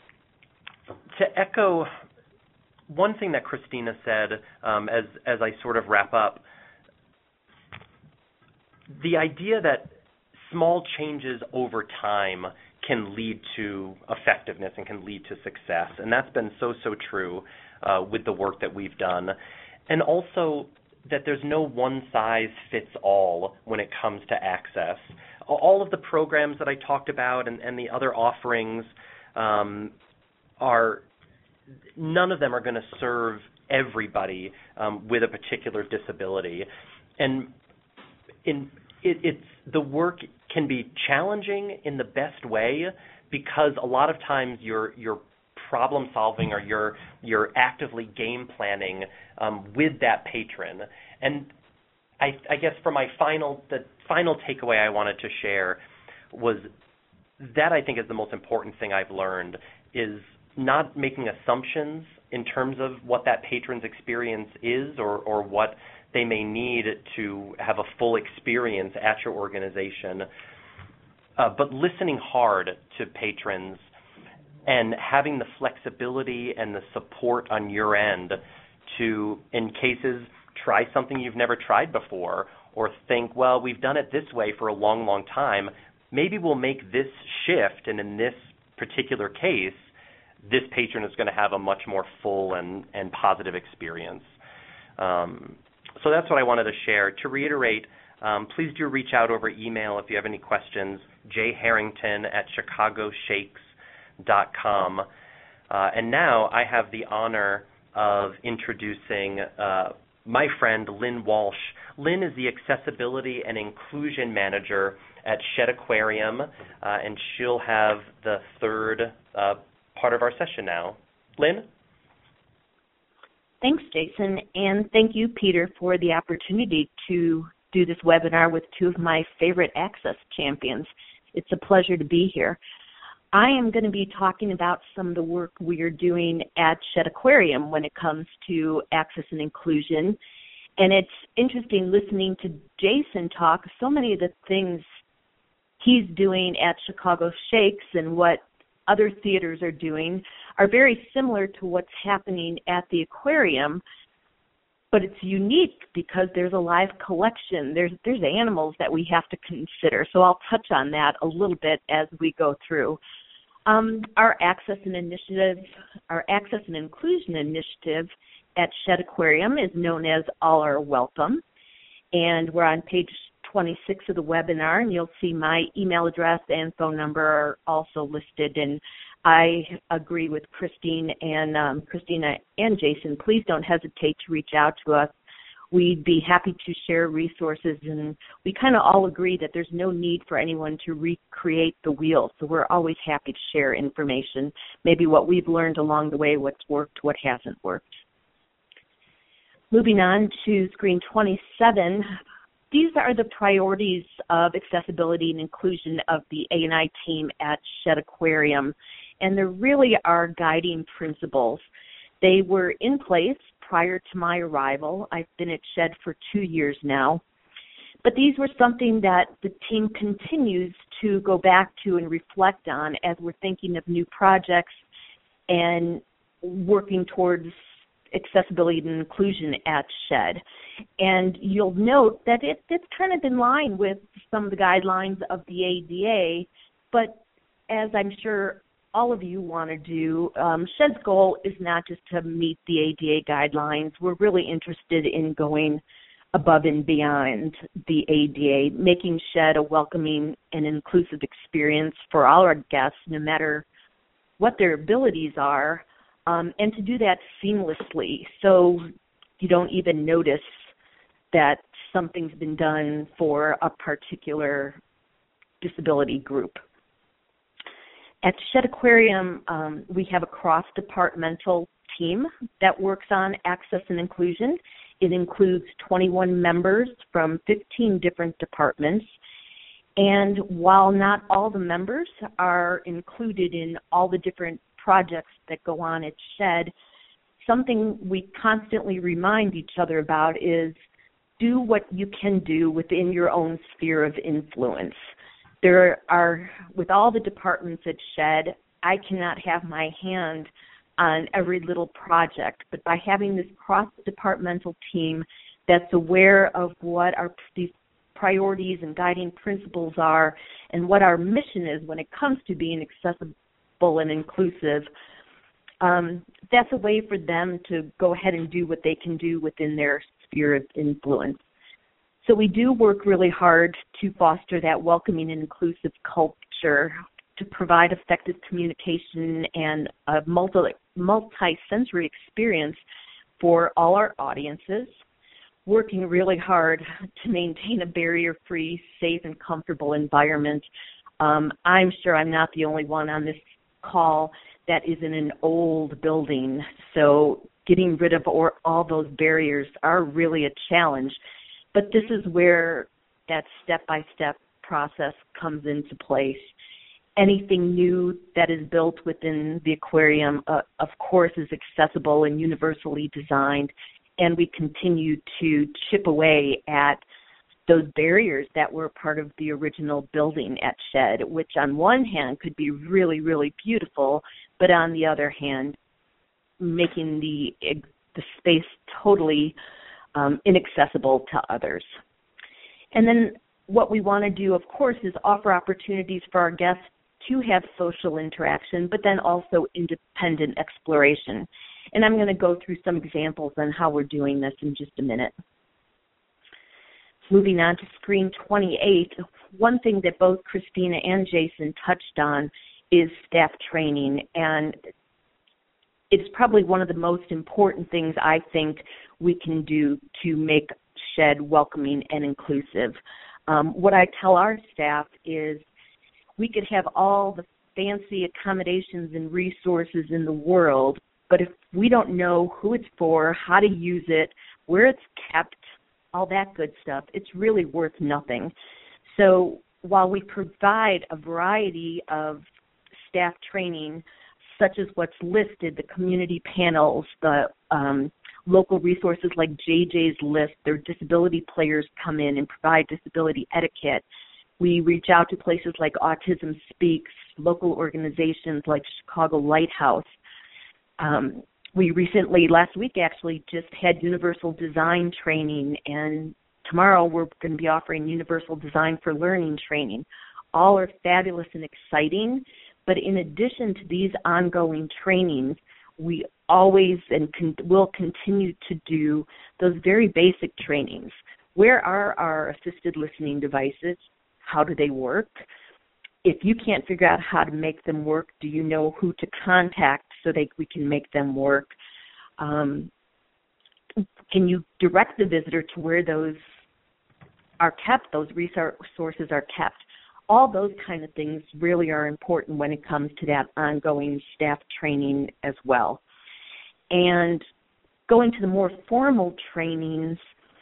to echo one thing that Christina said um, as, as I sort of wrap up, the idea that small changes over time can lead to effectiveness and can lead to success, and that's been so, so true uh, with the work that we've done. And also that there's no one-size-fits-all when it comes to access. All of the programs that I talked about and, and the other offerings um, are none of them are going to serve everybody um, with a particular disability. And in, it, it's, the work can be challenging in the best way because a lot of times you're, you're problem solving or you're, you're actively game planning um, with that patron. And I, I guess for my final, the final takeaway I wanted to share was that I think is the most important thing I've learned is not making assumptions in terms of what that patron's experience is or, or what they may need to have a full experience at your organization, uh, but listening hard to patrons and having the flexibility and the support on your end to, in cases, try something you've never tried before or think, well, we've done it this way for a long, long time. maybe we'll make this shift, and in this particular case, this patron is going to have a much more full and, and positive experience. Um, so that's what I wanted to share. To reiterate, um, please do reach out over email if you have any questions, j harrington at chicago shakes dot com. Uh, and now I have the honor of introducing uh, my friend Lynn Walsh. Lynn is the Accessibility and Inclusion Manager at Shedd Aquarium, uh, and she'll have the third uh, part of our session now. Lynn? Thanks, Jason, and thank you, Peter, for the opportunity to do this webinar with two of my favorite Access champions. It's a pleasure to be here. I am going to be talking about some of the work we are doing at Shedd Aquarium when it comes to access and inclusion. And it's interesting listening to Jason talk. So many of the things he's doing at Chicago Shakes and what other theaters are doing are very similar to what's happening at the aquarium, but it's unique because there's a live collection. There's there's animals that we have to consider. So I'll touch on that a little bit as we go through. Um, our Access and Initiative, our Access and Inclusion Initiative at Shedd Aquarium is known as All Are Welcome, and we're on page twenty-six of the webinar, and you'll see my email address and phone number are also listed. And I agree with Christine and um, Christina and Jason. Please don't hesitate to reach out to us. We'd be happy to share resources, and we kind of all agree that there's no need for anyone to recreate the wheel. So we're always happy to share information, maybe what we've learned along the way, what's worked, what hasn't worked. Moving on to screen twenty-seven. These are the priorities of accessibility and inclusion of the A and I team at Shedd Aquarium, and there really are guiding principles. They were in place prior to my arrival. I've been at Shedd for two years now, but these were something that the team continues to go back to and reflect on as we're thinking of new projects and working towards accessibility and inclusion at Shedd. And you'll note that it, it's kind of in line with some of the guidelines of the A D A, but as I'm sure all of you want to do, um, Shedd's goal is not just to meet the A D A guidelines. We're really interested in going above and beyond the A D A, making Shedd a welcoming and inclusive experience for all our guests, no matter what their abilities are, um, and to do that seamlessly so you don't even notice that something's been done for a particular disability group. At Shedd Aquarium, um, we have a cross-departmental team that works on access and inclusion. It includes twenty-one members from fifteen different departments. And while not all the members are included in all the different projects that go on at Shedd, something we constantly remind each other about is do what you can do within your own sphere of influence. There are, with all the departments at Shedd, I cannot have my hand on every little project, but by having this cross-departmental team that's aware of what our these priorities and guiding principles are and what our mission is when it comes to being accessible and inclusive, um, that's a way for them to go ahead and do what they can do within their sphere of influence. So we do work really hard to foster that welcoming and inclusive culture, to provide effective communication and a multi, multi-sensory experience for all our audiences, working really hard to maintain a barrier-free, safe, and comfortable environment. Um, I'm sure I'm not the only one on this call that is in an old building, so getting rid of or, all those barriers are really a challenge. But this is where that step-by-step process comes into place. Anything new that is built within the aquarium, uh, of course, is accessible and universally designed, and we continue to chip away at those barriers that were part of the original building at Shedd, which on one hand could be really, really beautiful, but on the other hand, making the, the space totally Um, inaccessible to others. And then what we want to do, of course, is offer opportunities for our guests to have social interaction, but then also independent exploration. And I'm going to go through some examples on how we're doing this in just a minute. Moving on to screen twenty-eight, one thing that both Christina and Jason touched on is staff training, and it's probably one of the most important things I think we can do to make SHED welcoming and inclusive. Um, what I tell our staff is we could have all the fancy accommodations and resources in the world, but if we don't know who it's for, how to use it, where it's kept, all that good stuff, it's really worth nothing. So while we provide a variety of staff training, such as what's listed, the community panels, the um, local resources like J J's List, their disability players come in and provide disability etiquette. We reach out to places like Autism Speaks, local organizations like Chicago Lighthouse. Um, we recently, last week actually, just had universal design training, and tomorrow we're going to be offering universal design for learning training. All are fabulous and exciting, but in addition to these ongoing trainings, we always and con- will continue to do those very basic trainings. Where are our assisted listening devices? How do they work? If you can't figure out how to make them work, do you know who to contact so that we can make them work? Um, can you direct the visitor to where those are kept, those resources are kept? All those kind of things really are important when it comes to that ongoing staff training as well. And going to the more formal trainings,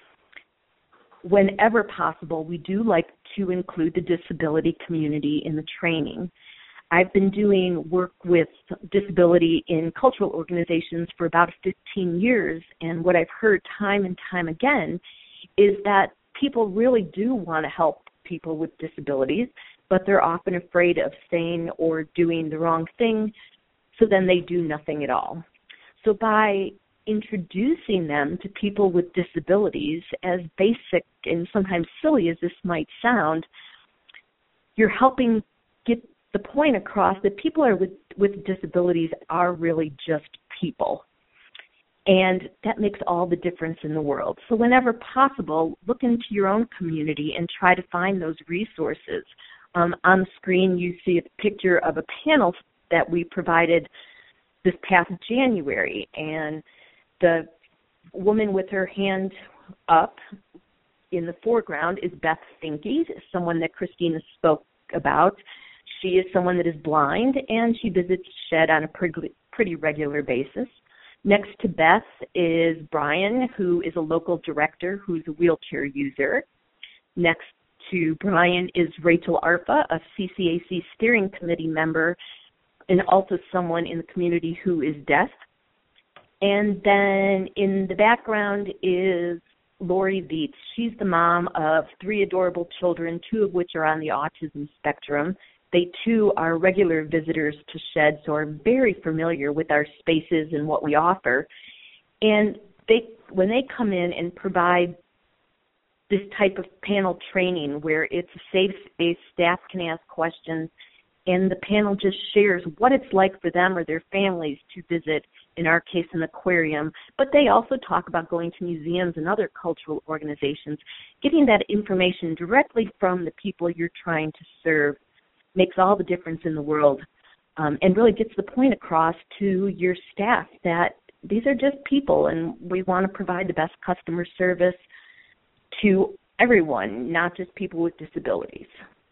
whenever possible, we do like to include the disability community in the training. I've been doing work with disability in cultural organizations for about fifteen years, and what I've heard time and time again is that people really do want to help people with disabilities, but they're often afraid of saying or doing the wrong thing, so then they do nothing at all. So by introducing them to people with disabilities, as basic and sometimes silly as this might sound, you're helping get the point across that people are with, with disabilities are really just people. And that makes all the difference in the world. So whenever possible, look into your own community and try to find those resources. Um, on the screen, you see a picture of a panel that we provided this past January. And the woman with her hand up in the foreground is Beth Finke, someone that Christina spoke about. She is someone that is blind, and she visits SHED on a pretty, pretty regular basis. Next to Beth is Brian, who is a local director who's a wheelchair user. Next to Brian is Rachel Arfa, a C C A C steering committee member, and also someone in the community who is deaf. And then in the background is Lori Vietz. She's the mom of three adorable children, two of which are on the autism spectrum. They, too, are regular visitors to SHED, so are very familiar with our spaces and what we offer. And they, when they come in and provide this type of panel training where it's a safe space, staff can ask questions, and the panel just shares what it's like for them or their families to visit, in our case, an aquarium. But they also talk about going to museums and other cultural organizations. Getting that information directly from the people you're trying to serve makes all the difference in the world, um, and really gets the point across to your staff that these are just people, and we want to provide the best customer service to everyone, not just people with disabilities.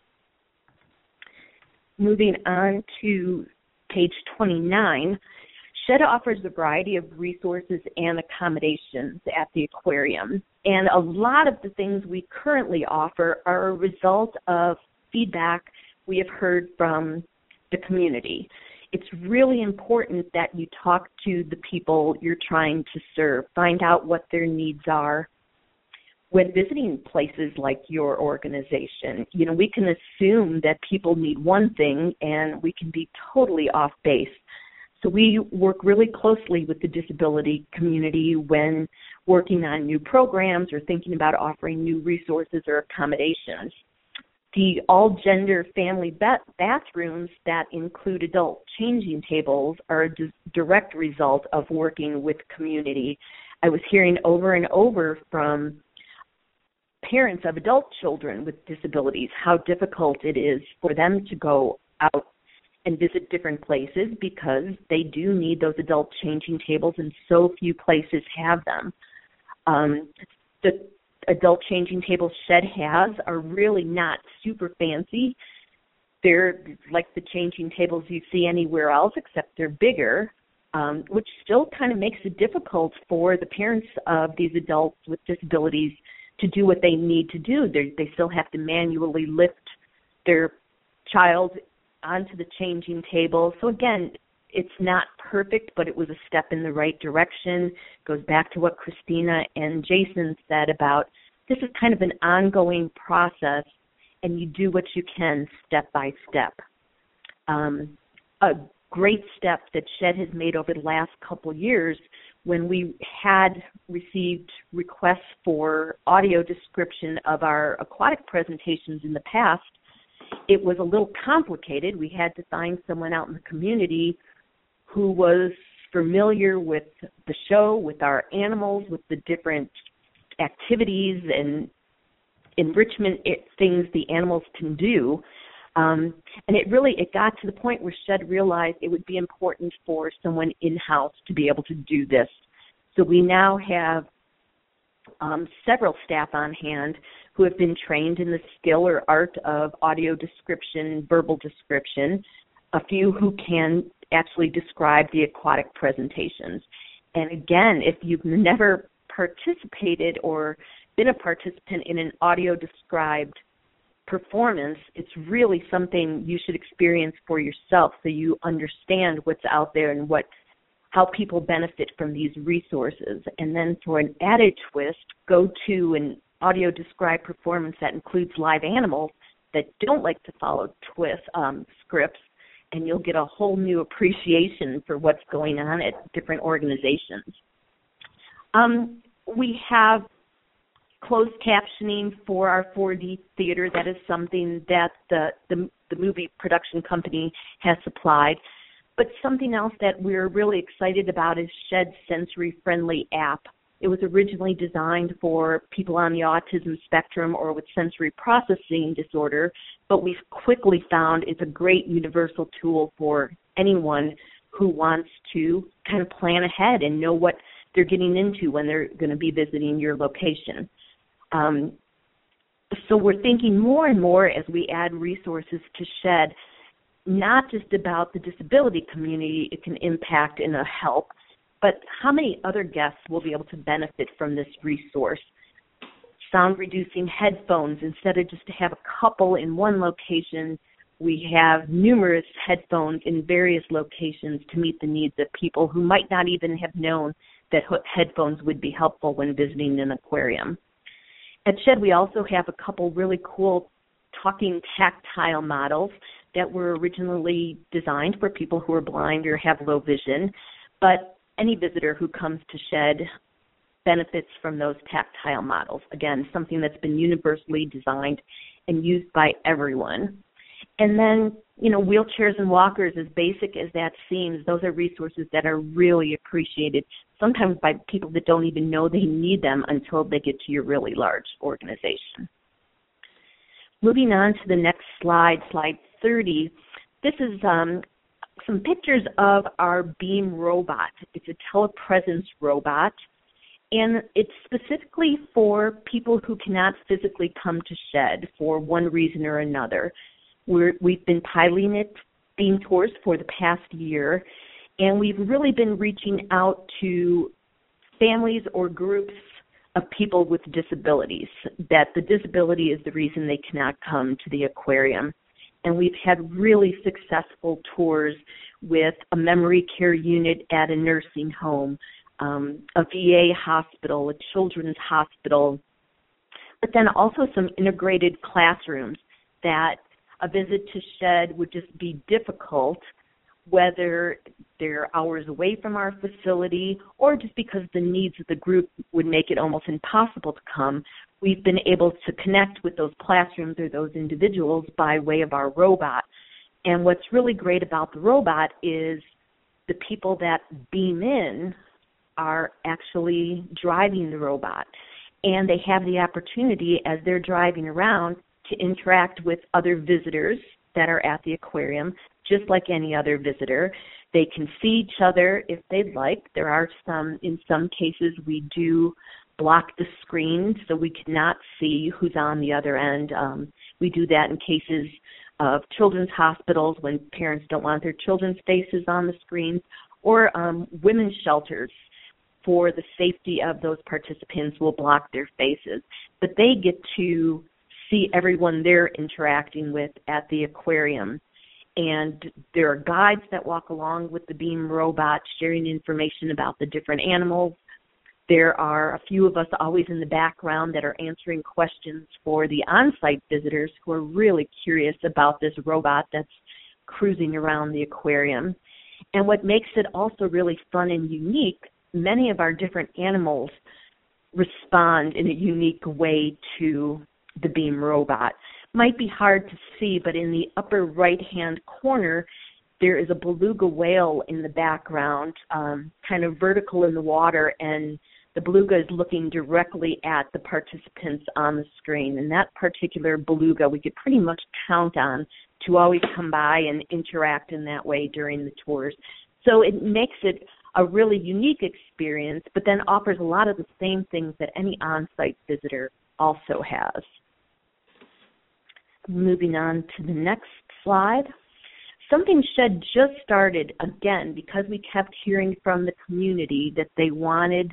Moving on to page twenty-nine, SHED offers a variety of resources and accommodations at the aquarium, and a lot of the things we currently offer are a result of feedback we have heard from the community. It's really important that you talk to the people you're trying to serve, find out what their needs are. When visiting places like your organization, you know, we can assume that people need one thing and we can be totally off base. So we work really closely with the disability community when working on new programs or thinking about offering new resources or accommodations. The all-gender family ba- bathrooms that include adult changing tables are a d- direct result of working with community. I was hearing over and over from parents of adult children with disabilities how difficult it is for them to go out and visit different places because they do need those adult changing tables and so few places have them. Um, the adult changing tables Shed has are really not super fancy. They're like the changing tables you see anywhere else, except they're bigger, um, which still kind of makes it difficult for the parents of these adults with disabilities to do what they need to do. They're, they still have to manually lift their child onto the changing table. So again, it's not perfect, but it was a step in the right direction. It goes back to what Christina and Jason said about this is kind of an ongoing process, and you do what you can step by step. Um, a great step that Shed has made over the last couple of years, when we had received requests for audio description of our aquatic presentations in the past, it was a little complicated. We had to find someone out in the community who was familiar with the show, with our animals, with the different activities and enrichment things the animals can do. Um, and it really, it got to the point where Shed realized it would be important for someone in-house to be able to do this. So we now have um, several staff on hand who have been trained in the skill or art of audio description, verbal description, a few who can actually describe the aquatic presentations. And again, if you've never participated or been a participant in an audio described performance, it's really something you should experience for yourself so you understand what's out there and what how people benefit from these resources. And then for an added twist, go to an audio described performance that includes live animals that don't like to follow twist um, scripts, and you'll get a whole new appreciation for what's going on at different organizations. Um, we have closed captioning for our four D theater. That is something that the, the, the movie production company has supplied. But something else that we're really excited about is Shed's sensory-friendly app. It was originally designed for people on the autism spectrum or with sensory processing disorder, but we've quickly found it's a great universal tool for anyone who wants to kind of plan ahead and know what they're getting into when they're going to be visiting your location. Um, so we're thinking more and more as we add resources to Shed, not just about the disability community it can impact and help, but how many other guests will be able to benefit from this resource. Sound-reducing headphones, instead of just to have a couple in one location, we have numerous headphones in various locations to meet the needs of people who might not even have known that headphones would be helpful when visiting an aquarium. At Shed, we also have a couple really cool talking tactile models that were originally designed for people who are blind or have low vision, but any visitor who comes to Shed benefits from those tactile models. Again, something that's been universally designed and used by everyone. And then, you know, wheelchairs and walkers, as basic as that seems, those are resources that are really appreciated, sometimes by people that don't even know they need them until they get to your really large organization. Moving on to the next slide, slide thirty, this is um, some pictures of our Beam robot. It's a telepresence robot, and it's specifically for people who cannot physically come to Shed for one reason or another. We're, we've been piloting it, Beam Tours, for the past year, and we've really been reaching out to families or groups of people with disabilities, that the disability is the reason they cannot come to the aquarium. And we've had really successful tours with a memory care unit at a nursing home, um, a V A hospital, a children's hospital, but then also some integrated classrooms that a visit to Shed would just be difficult whether they're hours away from our facility or just because the needs of the group would make it almost impossible to come, we've been able to connect with those classrooms or those individuals by way of our robot. And what's really great about the robot is the people that beam in are actually driving the robot. And they have the opportunity, as they're driving around, to interact with other visitors that are at the aquarium, just like any other visitor. They can see each other if they'd like. There are some, in some cases, we do block the screen so we cannot see who's on the other end. Um, we do that in cases of children's hospitals when parents don't want their children's faces on the screens, or um, women's shelters. For the safety of those participants, will block their faces. But they get to see everyone they're interacting with at the aquarium. And there are guides that walk along with the Beam robot, sharing information about the different animals. There are a few of us always in the background that are answering questions for the on-site visitors who are really curious about this robot that's cruising around the aquarium. And what makes it also really fun and unique, many of our different animals respond in a unique way to the Beam robot. Might be hard to see, but in the upper right-hand corner, there is a beluga whale in the background, um, kind of vertical in the water, and the beluga is looking directly at the participants on the screen. And that particular beluga we could pretty much count on to always come by and interact in that way during the tours. So it makes it a really unique experience, but then offers a lot of the same things that any on-site visitor also has. Moving on to the next slide. Something SHED just started, again, because we kept hearing from the community that they wanted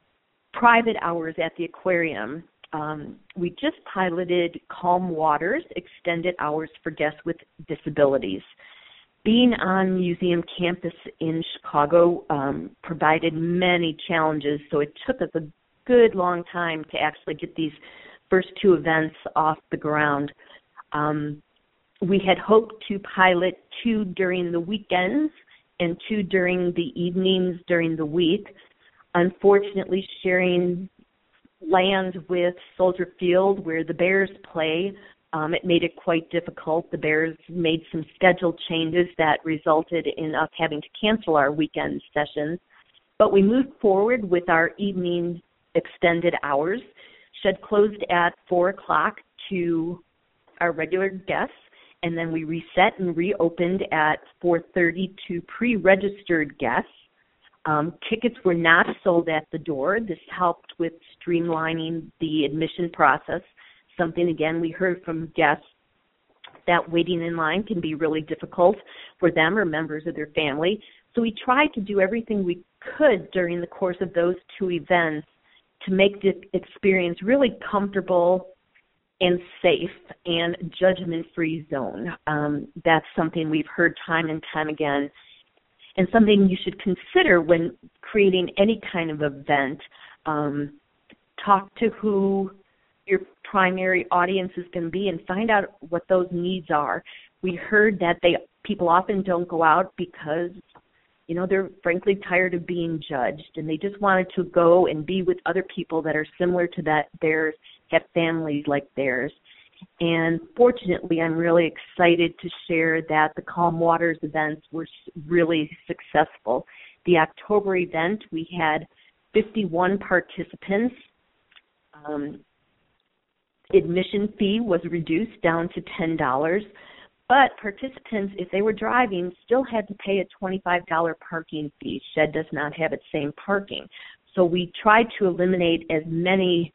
private hours at the aquarium. Um, we just piloted Calm Waters, extended hours for guests with disabilities. Being on museum campus in Chicago um, provided many challenges, so it took us a good long time to actually get these first two events off the ground. Um, we had hoped to pilot two during the weekends and two during the evenings during the week. Unfortunately, sharing land with Soldier Field, where the Bears play, Um, it made it quite difficult. The Bears made some schedule changes that resulted in us having to cancel our weekend sessions. But we moved forward with our evening extended hours. SHED closed at four o'clock to our regular guests, and then we reset and reopened at four thirty to pre-registered guests. Um, tickets were not sold at the door. This helped with streamlining the admission process. Something, again, we heard from guests that waiting in line can be really difficult for them or members of their family. So we tried to do everything we could during the course of those two events to make the experience really comfortable and safe and judgment-free zone. Um, that's something we've heard time and time again, and something you should consider when creating any kind of event. Um, talk to who your primary audience is going to be and find out what those needs are. We heard that they people often don't go out because, you know, they're frankly tired of being judged, and they just wanted to go and be with other people that are similar to that theirs, have families like theirs. And fortunately, I'm really excited to share that the Calm Waters events were really successful. The October event, we had fifty-one participants. Um, admission fee was reduced down to ten dollars, but participants, if they were driving, still had to pay a twenty-five dollars parking fee. SHED does not have its same parking. So we tried to eliminate as many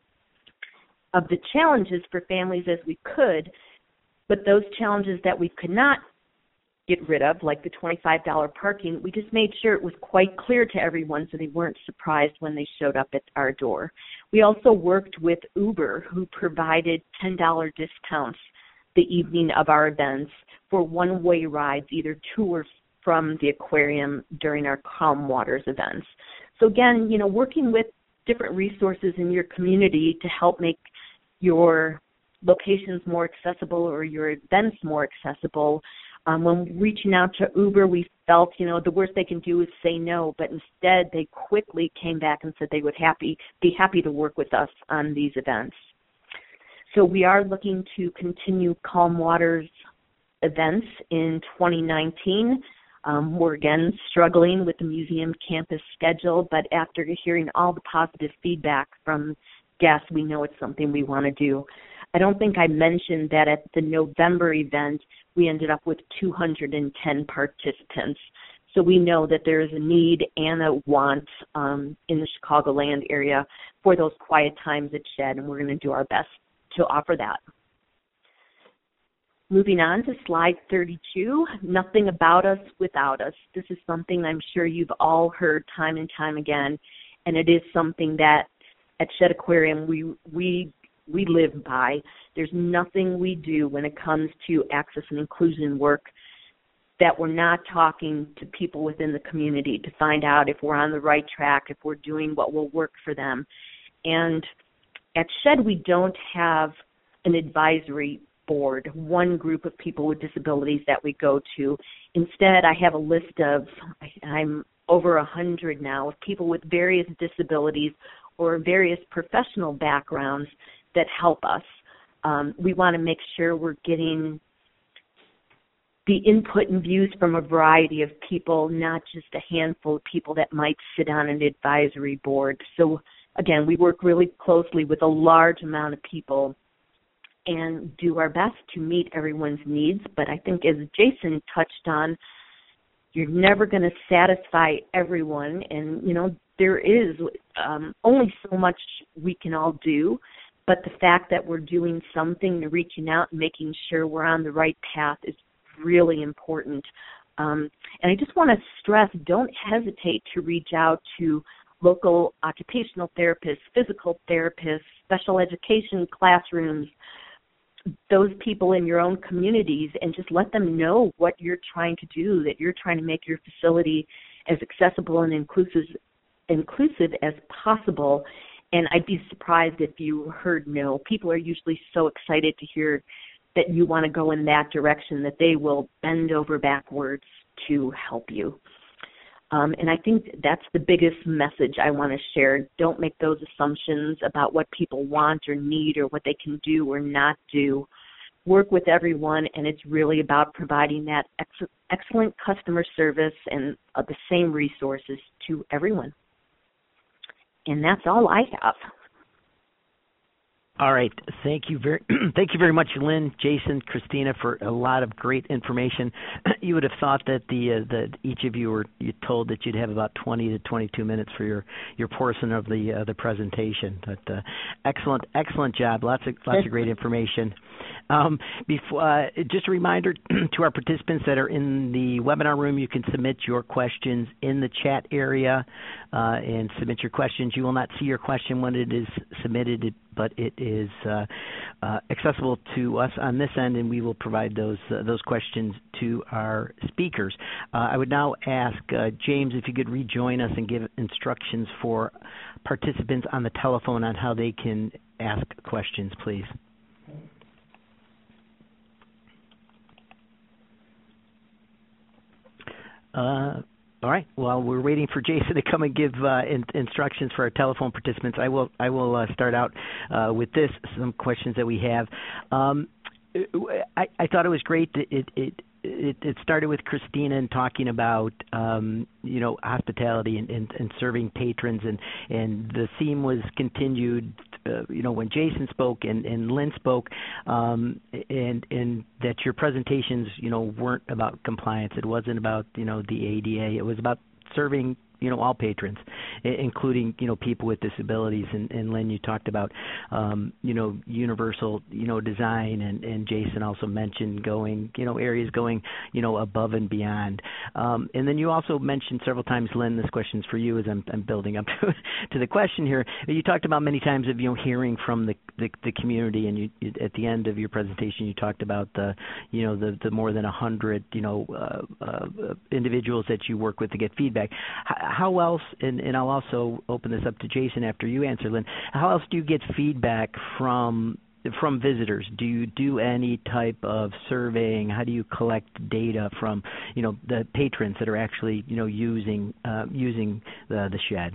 of the challenges for families as we could, but those challenges that we could not get rid of, like the twenty-five dollars parking, we just made sure it was quite clear to everyone so they weren't surprised when they showed up at our door. We also worked with Uber, who provided ten dollars discounts the evening of our events for one-way rides, either to or from the aquarium during our Calm Waters events. So again, you know, working with different resources in your community to help make your locations more accessible or your events more accessible Um, when reaching out to Uber, we felt, you know, the worst they can do is say no, but instead they quickly came back and said they would happy be happy to work with us on these events. So we are looking to continue Calm Waters events in twenty nineteen. Um, we're again struggling with the museum campus schedule, but after hearing all the positive feedback from guests, we know it's something we want to do. I don't think I mentioned that at the November event, we ended up with two hundred ten participants. So we know that there is a need and a want um, in the Chicagoland area for those quiet times at Shed, and we're going to do our best to offer that. Moving on to slide thirty-two, nothing about us without us. This is something I'm sure you've all heard time and time again, and it is something that at Shed Aquarium we we we live by. There's nothing we do when it comes to access and inclusion work that we're not talking to people within the community to find out if we're on the right track, if we're doing what will work for them. And at Shed, we don't have an advisory board, one group of people with disabilities that we go to. Instead, I have a list of, I'm over a hundred now, of people with various disabilities or various professional backgrounds that help us. Um, we want to make sure we're getting the input and views from a variety of people, not just a handful of people that might sit on an advisory board. So again, we work really closely with a large amount of people and do our best to meet everyone's needs. But I think as Jason touched on, you're never going to satisfy everyone. And, you know, there is um, only so much we can all do. But the fact that we're doing something, reaching out and making sure we're on the right path is really important. Um, and I just want to stress, don't hesitate to reach out to local occupational therapists, physical therapists, special education classrooms, those people in your own communities, and just let them know what you're trying to do, that you're trying to make your facility as accessible and inclusive, inclusive as possible. And I'd be surprised if you heard no. People are usually so excited to hear that you want to go in that direction that they will bend over backwards to help you. Um, and I think that's the biggest message I want to share. Don't make those assumptions about what people want or need or what they can do or not do. Work with everyone, and it's really about providing that ex- excellent customer service and uh, the same resources to everyone. And that's all I have. All right. Thank you very thank you very much, Lynn, Jason, Christina, for a lot of great information. You would have thought that the uh, that each of you were you told that you'd have about twenty to twenty-two minutes for your, your portion of the uh, the presentation. But uh, excellent excellent job. Lots of lots of great information. Um, before uh, just a reminder to our participants that are in the webinar room, you can submit your questions in the chat area uh, and submit your questions. You will not see your question when it is submitted, but it is uh, uh, accessible to us on this end, and we will provide those uh, those questions to our speakers. Uh, I would now ask uh, James if you could rejoin us and give instructions for participants on the telephone on how they can ask questions, please. Uh, all right. While we're waiting for Jason to come and give uh, in, instructions for our telephone participants, I will I will uh, start out uh, with this. Some questions that we have. Um, I, I thought it was great that it it. It, it started with Christina and talking about um, you know hospitality and, and, and serving patrons, and, and the theme was continued uh, you know when Jason spoke and, and Lynn spoke, um, and and that your presentations you know weren't about compliance. It wasn't about you know the A D A. It was about serving you know all patrons, including you know people with disabilities. And, and Lynn, you talked about um, you know universal you know design, and, and Jason also mentioned going you know areas going you know above and beyond. Um, and then you also mentioned several times, Lynn, this question's for you as I'm, I'm building up to, to the question here. You talked about many times of you know hearing from the the, the community, and you, you at the end of your presentation you talked about the you know the, the more than a hundred you know uh, uh, individuals that you work with to get feedback. How else, and, and I'll also open this up to Jason after you answer, Lynn, how else do you get feedback from from visitors? Do you do any type of surveying? How do you collect data from, you know, the patrons that are actually, you know, using uh, using the, the shed?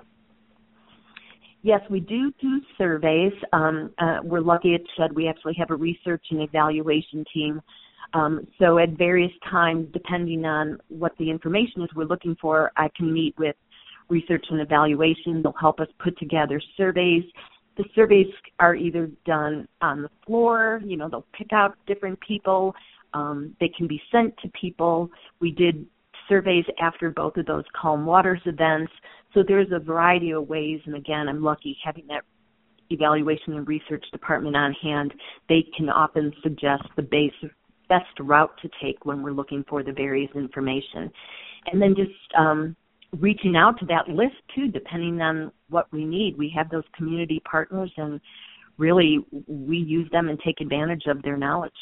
Yes, we do do surveys. Um, uh, we're lucky at Shed. We actually have a research and evaluation team. Um, so at various times, depending on what the information is we're looking for, I can meet with research and evaluation. They'll help us put together surveys. The surveys are either done on the floor, you know, they'll pick out different people. Um, they can be sent to people. We did surveys after both of those Calm Waters events. So there's a variety of ways, and again, I'm lucky having that evaluation and research department on hand. They can often suggest the base, best route to take when we're looking for the various information. And then just um, reaching out to that list, too, depending on what we need. We have those community partners, and really we use them and take advantage of their knowledge.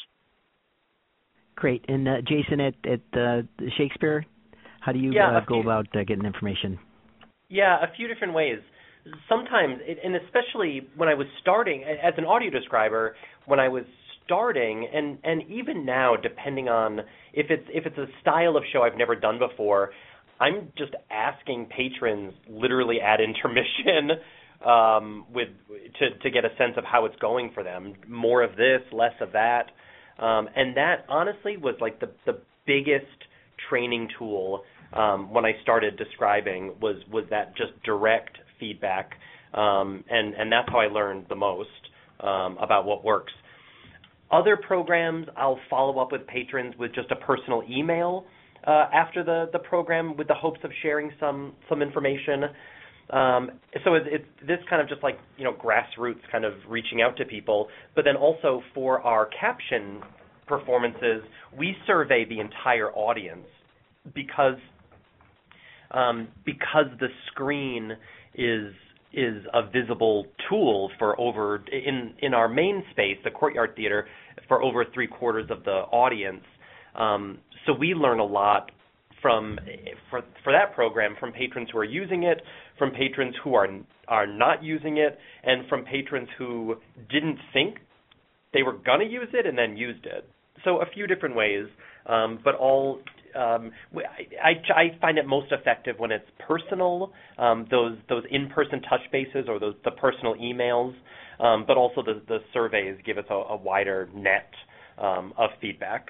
Great. And uh, Jason, at, at uh, Shakespeare, how do you yeah, uh, go few, about uh, getting information? Yeah, a few different ways. Sometimes, and especially when I was starting, as an audio describer, when I was starting, and, and even now, depending on if it's if it's a style of show I've never done before, I'm just asking patrons literally at intermission um, with to, to get a sense of how it's going for them. More of this, less of that. Um, and that, honestly, was like the, the biggest training tool um, when I started describing was, was that just direct feedback. Um, and, and that's how I learned the most um, about what works. Other programs, I'll follow up with patrons with just a personal email uh, after the, the program with the hopes of sharing some, some information. Um, so it's, it's this kind of just like, you know, grassroots kind of reaching out to people. But then also for our caption performances, we survey the entire audience because um, because the screen is is a visible tool for over in in our main space, the Courtyard Theater, for over three quarters of the audience. Um, so we learn a lot from for for that program from patrons who are using it, from patrons who are are not using it, and from patrons who didn't think they were going to use it and then used it. So a few different ways, um, but all um, I, I find it most effective when it's personal, um, those those in-person touch bases or those the personal emails, um, but also the, the surveys give us a, a wider net um, of feedback.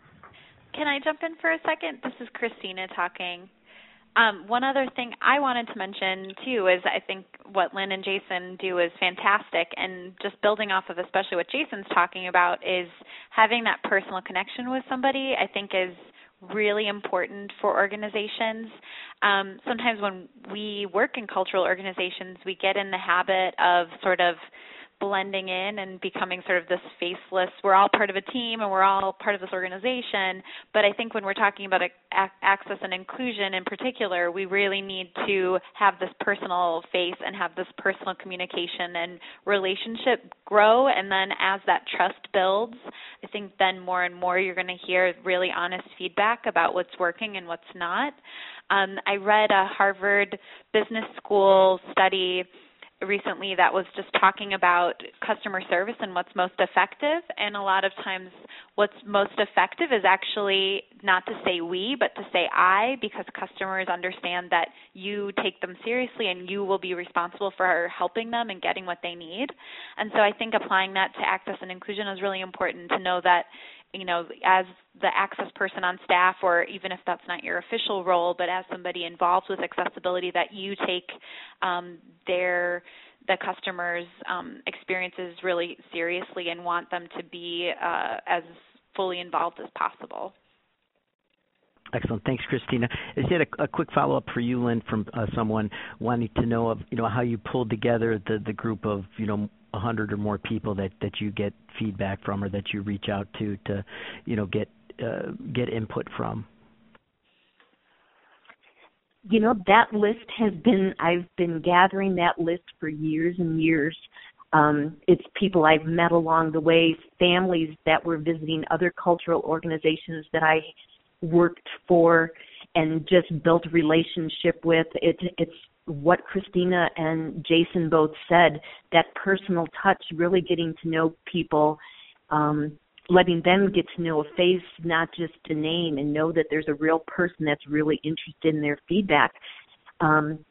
Can I jump in for a second? This is Christina talking. Um, one other thing I wanted to mention, too, is I think what Lynn and Jason do is fantastic, and just building off of especially what Jason's talking about is having that personal connection with somebody, I think is really important for organizations. Um, sometimes when we work in cultural organizations, we get in the habit of sort of blending in and becoming sort of this faceless, we're all part of a team and we're all part of this organization. But I think when we're talking about access and inclusion in particular, we really need to have this personal face and have this personal communication and relationship grow. And then as that trust builds, I think then more and more you're going to hear really honest feedback about what's working and what's not. Um, I read a Harvard Business School study recently that was just talking about customer service and what's most effective, and a lot of times what's most effective is actually not to say we, but to say I, because customers understand that you take them seriously and you will be responsible for helping them and getting what they need. And so I think applying that to access and inclusion is really important to know that, you know, as the access person on staff, or even if that's not your official role, but as somebody involved with accessibility, that you take um, their the customers' um, experiences really seriously and want them to be uh, as fully involved as possible. Excellent. Thanks, Christina. I just had a, a quick follow-up for you, Lynn, from uh, someone wanting to know of, you know, how you pulled together the, the group of, you know, a hundred or more people that, that you get feedback from or that you reach out to to, you know, get uh, get input from. You know, that list has been, I've been gathering that list for years and years. Um, it's people I've met along the way, families that were visiting other cultural organizations that I worked for and just built a relationship with. It, it's what Christina and Jason both said, that personal touch, really getting to know people, um, letting them get to know a face, not just a name, and know that there's a real person that's really interested in their feedback. Um,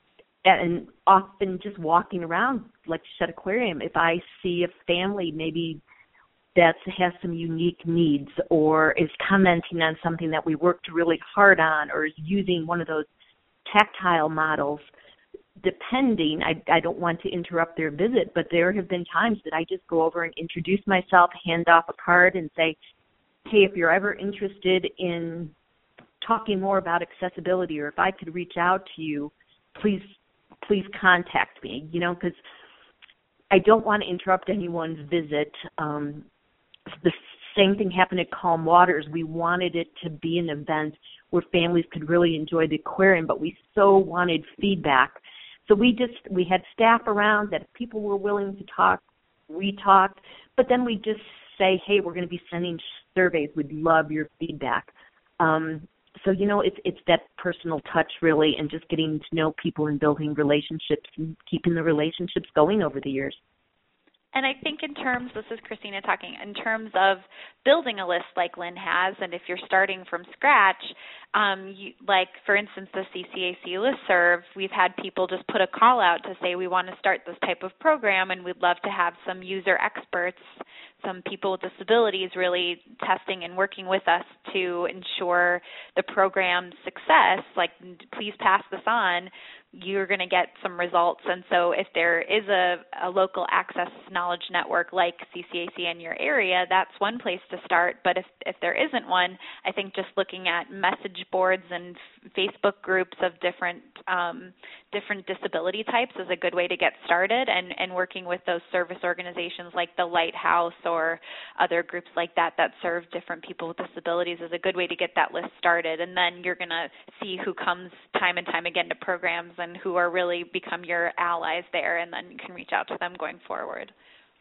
and often just walking around like Shedd Aquarium, if I see a family maybe that has some unique needs or is commenting on something that we worked really hard on or is using one of those tactile models, depending, I, I don't want to interrupt their visit, but there have been times that I just go over and introduce myself, hand off a card and say, hey, if you're ever interested in talking more about accessibility or if I could reach out to you, please, please contact me, you know, because I don't want to interrupt anyone's visit. Um, the same thing happened at Calm Waters. We wanted it to be an event where families could really enjoy the aquarium, but we so wanted feedback. So we just, we had staff around that if people were willing to talk, we talked, but then we just say, hey, we're going to be sending surveys. We'd love your feedback. Um, so, you know, it's it's that personal touch, really, and just getting to know people and building relationships and keeping the relationships going over the years. And I think in terms, this is Christina talking, in terms of building a list like Lynn has, and if you're starting from scratch, um, you, like, for instance, the C C A C listserv, we've had people just put a call out to say we want to start this type of program and we'd love to have some user experts, some people with disabilities really testing and working with us to ensure the program's success, like, please pass this on. You're going to get some results. And so if there is a, a local access knowledge network like C C A C in your area, that's one place to start. But if, if there isn't one, I think just looking at message boards and Facebook groups of different um, different disability types is a good way to get started, and, and working with those service organizations like the Lighthouse or other groups like that that serve different people with disabilities is a good way to get that list started. And then you're going to see who comes time and time again to programs and who are really become your allies there, and then you can reach out to them going forward.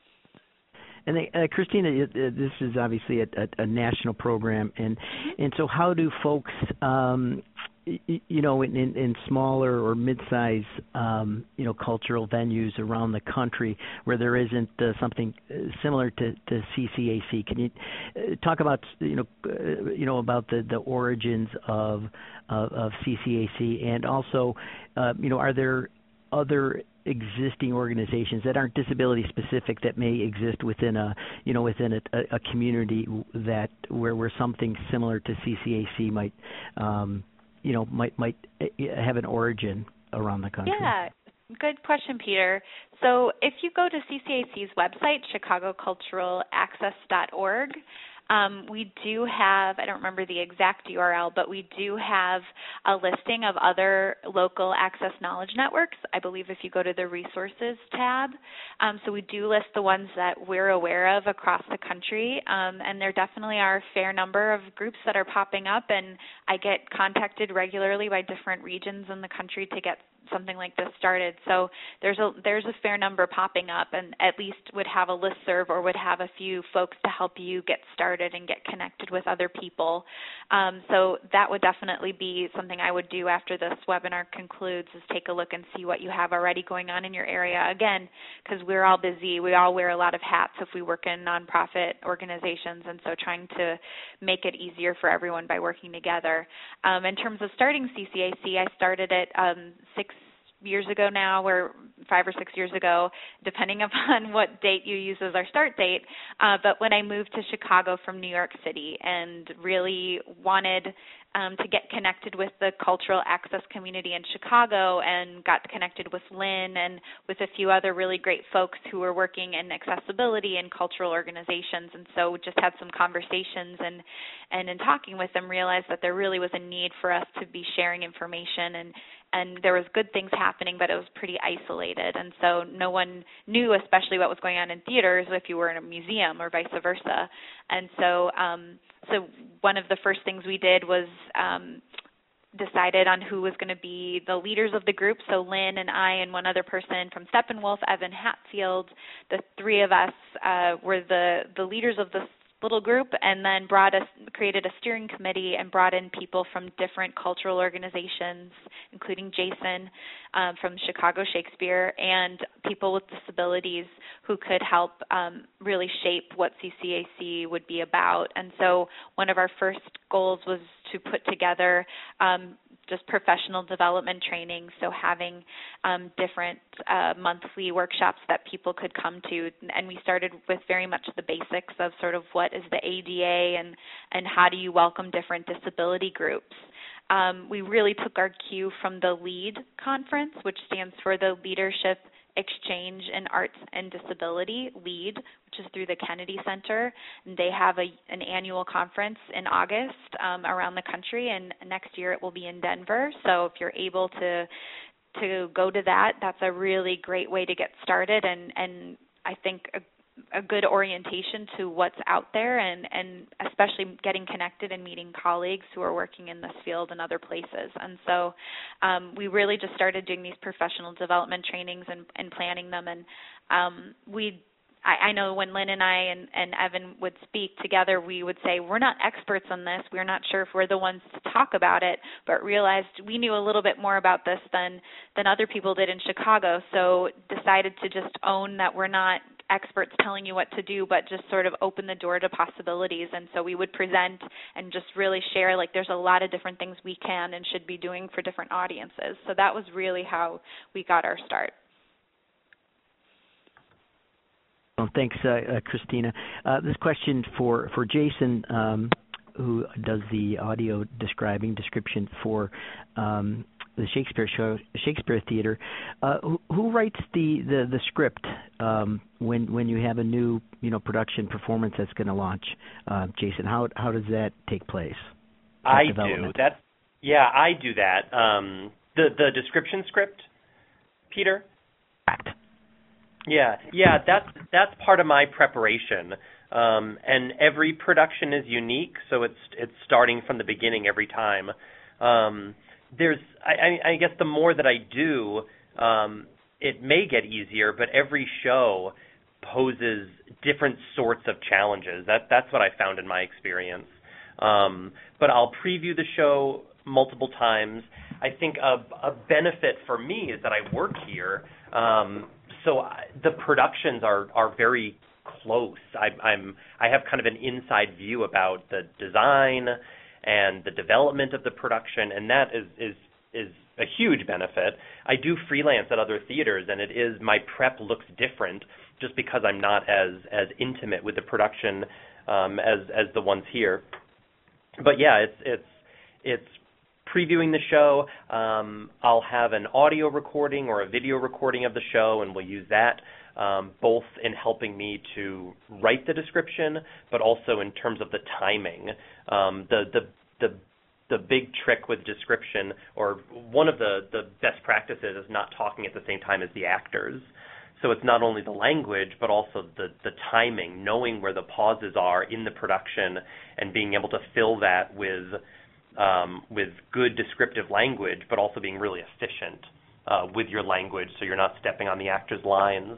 And uh, Christina, this is obviously a, a, a national program, and and so how do folks, um, you know, in, in, in smaller or mid-size, um, you know, cultural venues around the country where there isn't uh, something similar to, to C C A C, can you uh, talk about, you know, uh, you know, about the, the origins of, of of C C A C, and also, uh, you know, are there other existing organizations that aren't disability specific that may exist within a, you know, within a, a community that where where something similar to C C A C might, um, you know, might might have an origin around the country? Yeah, good question, Peter. So if you go to C C A C's website, chicago cultural access dot org, Um, we do have, I don't remember the exact U R L, but we do have a listing of other local access knowledge networks. I believe if you go to the resources tab, um, so we do list the ones that we're aware of across the country, um, and there definitely are a fair number of groups that are popping up, and I get contacted regularly by different regions in the country to get something like this started. So there's a there's a fair number popping up, and at least would have a listserv or would have a few folks to help you get started and get connected with other people. Um, so that would definitely be something I would do after this webinar concludes, is take a look and see what you have already going on in your area. Again, because we're all busy, we all wear a lot of hats if we work in nonprofit organizations, and so trying to make it easier for everyone by working together. Um, in terms of starting C C A C, I started it um, six years ago now, or five or six years ago, depending upon what date you use as our start date. Uh, but when I moved to Chicago from New York City and really wanted um, to get connected with the cultural access community in Chicago, and got connected with Lynn and with a few other really great folks who were working in accessibility and cultural organizations, and so just had some conversations, and, and in talking with them realized that there really was a need for us to be sharing information, and and there was good things happening, but it was pretty isolated, and so no one knew especially what was going on in theaters if you were in a museum or vice versa. And so um, so one of the first things we did was um, decided on who was going to be the leaders of the group. So Lynn and I and one other person from Steppenwolf, Evan Hatfield, the three of us uh, were the, the leaders of the little group, and then brought us created a steering committee and brought in people from different cultural organizations, including Jason um, from Chicago Shakespeare, and people with disabilities who could help um, really shape what C C A C would be about. And so one of our first goals was to put together um, just professional development training, so having um, different uh, monthly workshops that people could come to. And we started with very much the basics of sort of what is the A D A and, and how do you welcome different disability groups. Um, we really took our cue from the LEAD conference, which stands for the Leadership Exchange in Arts and Disability, LEAD, which is through the Kennedy Center. And they have a, an annual conference in August um, around the country, and next year it will be in Denver. So if you're able to to go to that, that's a really great way to get started, and, and I think a, a good orientation to what's out there, and, and especially getting connected and meeting colleagues who are working in this field and other places. And so um, we really just started doing these professional development trainings and, and planning them. And um, we I, I know when Lynn and I and, and Evan would speak together, we would say, we're not experts on this. We're not sure if we're the ones to talk about it, but realized we knew a little bit more about this than, than other people did in Chicago, so decided to just own that we're not experts telling you what to do, but just sort of open the door to possibilities. And so we would present and just really share, like, there's a lot of different things we can and should be doing for different audiences. So that was really how we got our start. Well, thanks, uh, uh, Christina. Uh, this question for, for Jason, um, who does the audio describing description for um, the Shakespeare show, Shakespeare Theater. Uh, who, who writes the, the, the script um, when when you have a new you know production performance that's going to launch? Uh, Jason, how how does that take place? I do. That's yeah, I do that. Um, the the description script, Peter. Correct. Yeah, yeah, that's that's part of my preparation, um, and every production is unique, so it's it's starting from the beginning every time. Um, there's, I, I guess, the more that I do, um, it may get easier, but every show poses different sorts of challenges. That that's what I found in my experience. Um, but I'll preview the show multiple times. I think a, a benefit for me is that I work here. Um, So I, the productions are, are very close. I, I'm I have kind of an inside view about the design and the development of the production, and that is is is a huge benefit. I do freelance at other theaters, and it is my prep looks different just because I'm not as as intimate with the production um, as as the ones here. But yeah, it's it's it's. previewing the show. Um, I'll have an audio recording or a video recording of the show, and we'll use that um, both in helping me to write the description, but also in terms of the timing. Um, the the the the big trick with description, or one of the, the best practices, is not talking at the same time as the actors. So it's not only the language, but also the, the timing, knowing where the pauses are in the production and being able to fill that with Um, with good descriptive language, but also being really efficient uh, with your language, so you're not stepping on the actor's lines.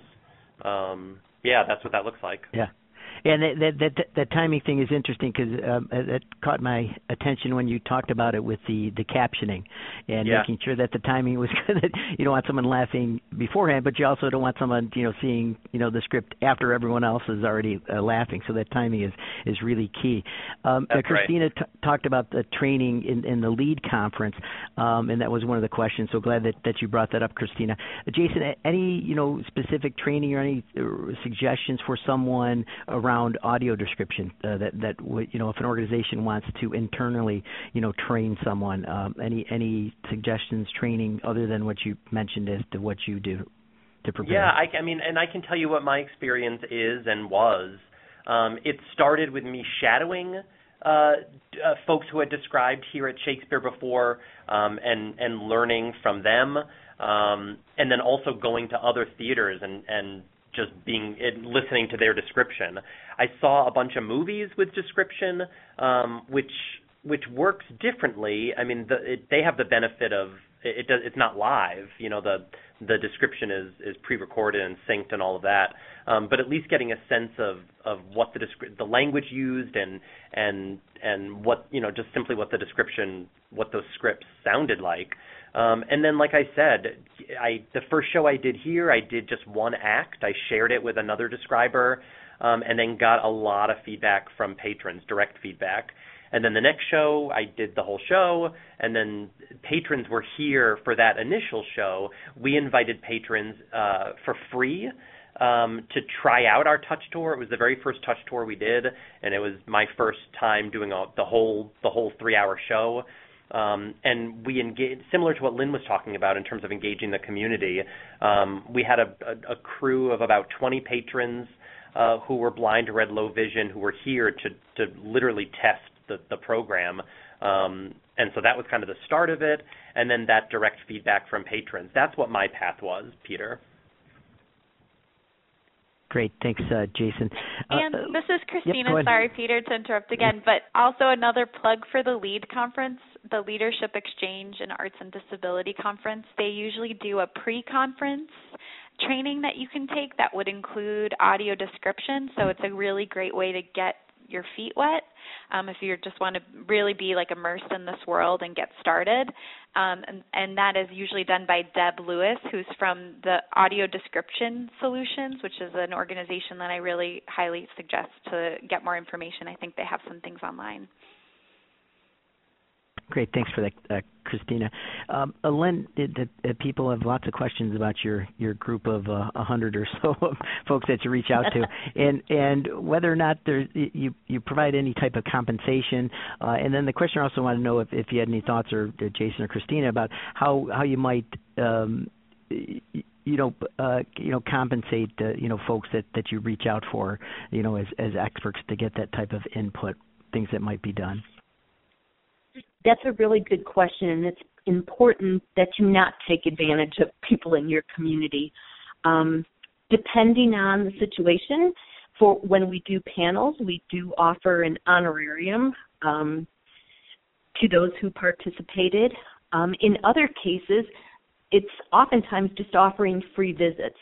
Um, yeah, that's what that looks like. Yeah, and that that that, that timing thing is interesting because um, it caught my attention when you talked about it with the, the captioning and yeah. making sure that the timing was good. You don't want someone laughing beforehand, but you also don't want someone you know seeing you know the script after everyone else is already uh, laughing. So that timing is, is really key. Um, That's uh, Christina right. t- talked about the training in, in the LEAD conference, um, and that was one of the questions. So glad that, that you brought that up, Christina. Uh, Jason, any you know specific training or any uh, suggestions for someone around audio description uh, that that w- you know if an organization wants to internally you know train someone, um, any any suggestions, training other than what you mentioned as to what you do to prepare? Yeah, I, I mean, and I can tell you what my experience is and was. Um, it started with me shadowing uh, uh, folks who had described here at Shakespeare before, um, and and learning from them, um, and then also going to other theaters and and just being listening to their description. I saw a bunch of movies with description, um, which which works differently. I mean, the, it, they have the benefit of it, it does, it's not live. You know, the the description is, is pre-recorded and synced and all of that. Um, but at least getting a sense of, of what the descri- the language used and and and what, you know, just simply what the description, what those scripts sounded like. Um, and then, like I said, I the first show I did here, I did just one act. I shared it with another describer, um, and then got a lot of feedback from patrons, direct feedback. And then the next show, I did the whole show, and then patrons were here for that initial show. We invited patrons uh, for free um, to try out our touch tour. It was the very first touch tour we did, and it was my first time doing a, the whole the whole three-hour show. Um, and we engaged, similar to what Lynn was talking about in terms of engaging the community. Um, we had a, a, a crew of about twenty patrons uh, who were blind or had low vision, who were here to to literally test the, the program. Um, and so that was kind of the start of it, and then that direct feedback from patrons. That's what my path was, Peter. Great. Thanks, uh, Jason. And uh, this is Christina. Yep, Sorry, Peter, to interrupt again, but also another plug for the LEAD conference, the Leadership Exchange in Arts and Disability Conference. They usually do a pre-conference training that you can take that would include audio description, so it's a really great way to get your feet wet um, if you just want to really be like immersed in this world and get started. Um, and, and that is usually done by Deb Lewis, who's from the Audio Description Solutions, which is an organization that I really highly suggest to get more information. I think they have some things online. Great, thanks for that, uh, Christina. Um, uh, Lynn, it, it, it, people have lots of questions about your, your group of uh, a hundred or so of folks that you reach out to, and and whether or not there you you provide any type of compensation. Uh, and then the questioner also wanted to know if, if you had any thoughts, or uh, Jason or Christina, about how how you might um, you know uh, you know compensate uh, you know folks that, that you reach out for, you know as as experts, to get that type of input, things that might be done. That's a really good question, and it's important that you not take advantage of people in your community. Um, depending on the situation, for when we do panels, we do offer an honorarium um, to those who participated. Um, in other cases, it's oftentimes just offering free visits,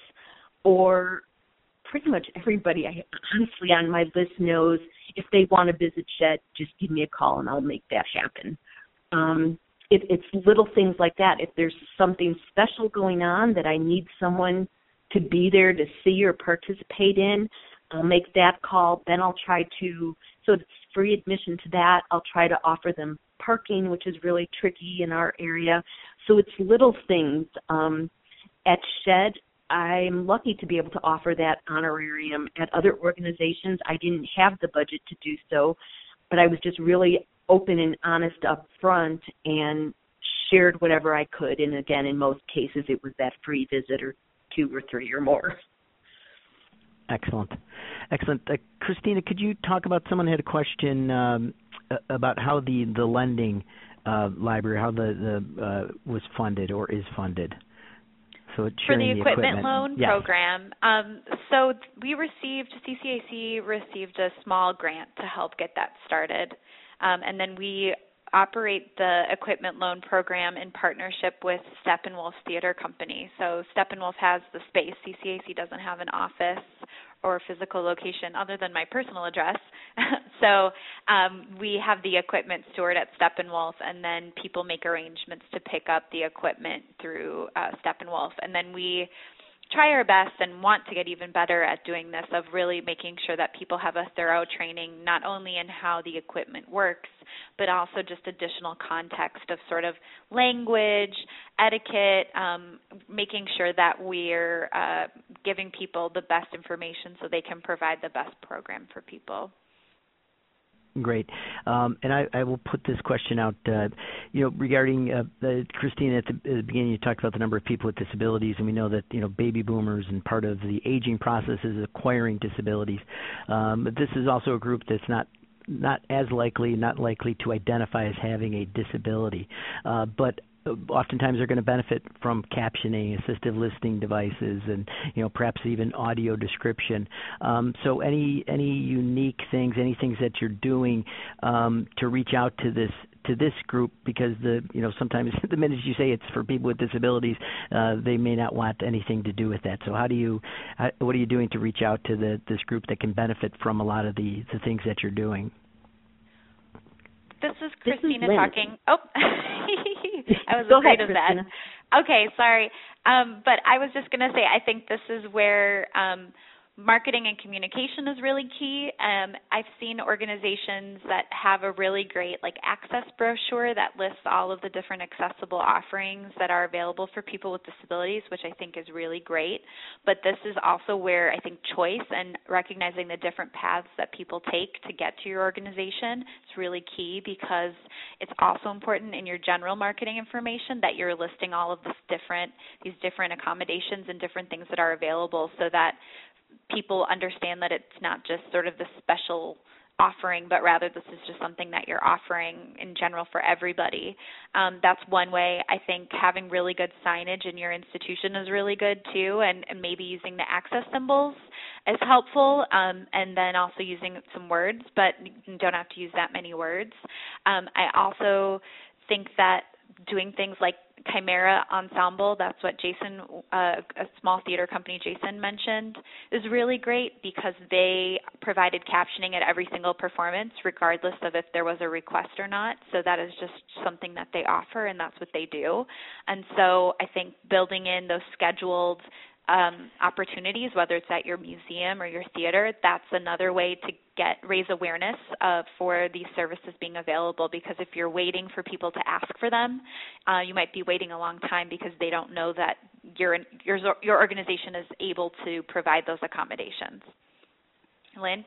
or pretty much everybody, I, honestly, on my list knows if they want to visit SHED, just give me a call and I'll make that happen. Um, it, it's little things like that. If there's something special going on that I need someone to be there to see or participate in, I'll make that call. Then I'll try to, so it's free admission to that. I'll try to offer them parking, which is really tricky in our area. So it's little things. Um, at SHED, I'm lucky to be able to offer that honorarium. At other organizations, I didn't have the budget to do so, but I was just really open and honest up front and shared whatever I could. And again, in most cases, it was that free visit or two or three or more. Excellent. Excellent. Uh, Christina, could you talk about, someone had a question um, about how the, the lending uh, library, how the, the uh, was funded or is funded? So For the, the equipment, equipment loan yes. program, um, so we received, C C A C received a small grant to help get that started. Um, and then we operate the equipment loan program in partnership with Steppenwolf Theater Company. So Steppenwolf has the space. C C A C doesn't have an office or physical location other than my personal address. so um, we have the equipment stored at Steppenwolf, and then people make arrangements to pick up the equipment through uh, Steppenwolf. And then we try our best and want to get even better at doing this, of really making sure that people have a thorough training, not only in how the equipment works, but also just additional context of sort of language, etiquette, um, making sure that we're uh, giving people the best information so they can provide the best program for people. Great. Um, and I, I will put this question out, uh, you know, regarding, uh, the, Christina, at the, at the beginning you talked about the number of people with disabilities, and we know that, you know, baby boomers and part of the aging process is acquiring disabilities. Um, but this is also a group that's not not as likely, not likely to identify as having a disability. Uh, but oftentimes are going to benefit from captioning, assistive listening devices, and you know perhaps even audio description. Um, so any any unique things, any things that you're doing um, to reach out to this to this group, because the you know sometimes the minute you say it's for people with disabilities, uh, they may not want anything to do with that. So how do you how, what are you doing to reach out to the this group that can benefit from a lot of the, the things that you're doing? This is Christina this is talking. Oh, I was Go afraid ahead, of Christina. that. Okay, sorry. Um, but I was just going to say, I think this is where um, marketing and communication is really key. Um, I've seen organizations that have a really great like access brochure that lists all of the different accessible offerings that are available for people with disabilities, which I think is really great. But this is also where I think choice and recognizing the different paths that people take to get to your organization is really key, because it's also important in your general marketing information that you're listing all of this different these different accommodations and different things that are available, so that people understand that it's not just sort of the special offering, but rather this is just something that you're offering in general for everybody. Um, that's one way. I think having really good signage in your institution is really good too, and, and maybe using the access symbols is helpful, um, and then also using some words, but you don't have to use that many words. Um, I also think that doing things like Chimera Ensemble, that's what Jason, uh, a small theater company Jason mentioned, is really great because they provided captioning at every single performance, regardless of if there was a request or not. So that is just something that they offer, and that's what they do. And so I think building in those scheduled um, opportunities, whether it's at your museum or your theater, that's another way to get raise awareness uh, for these services being available. Because if you're waiting for people to ask for them, uh, you might be waiting a long time because they don't know that your your your organization is able to provide those accommodations. Lynn?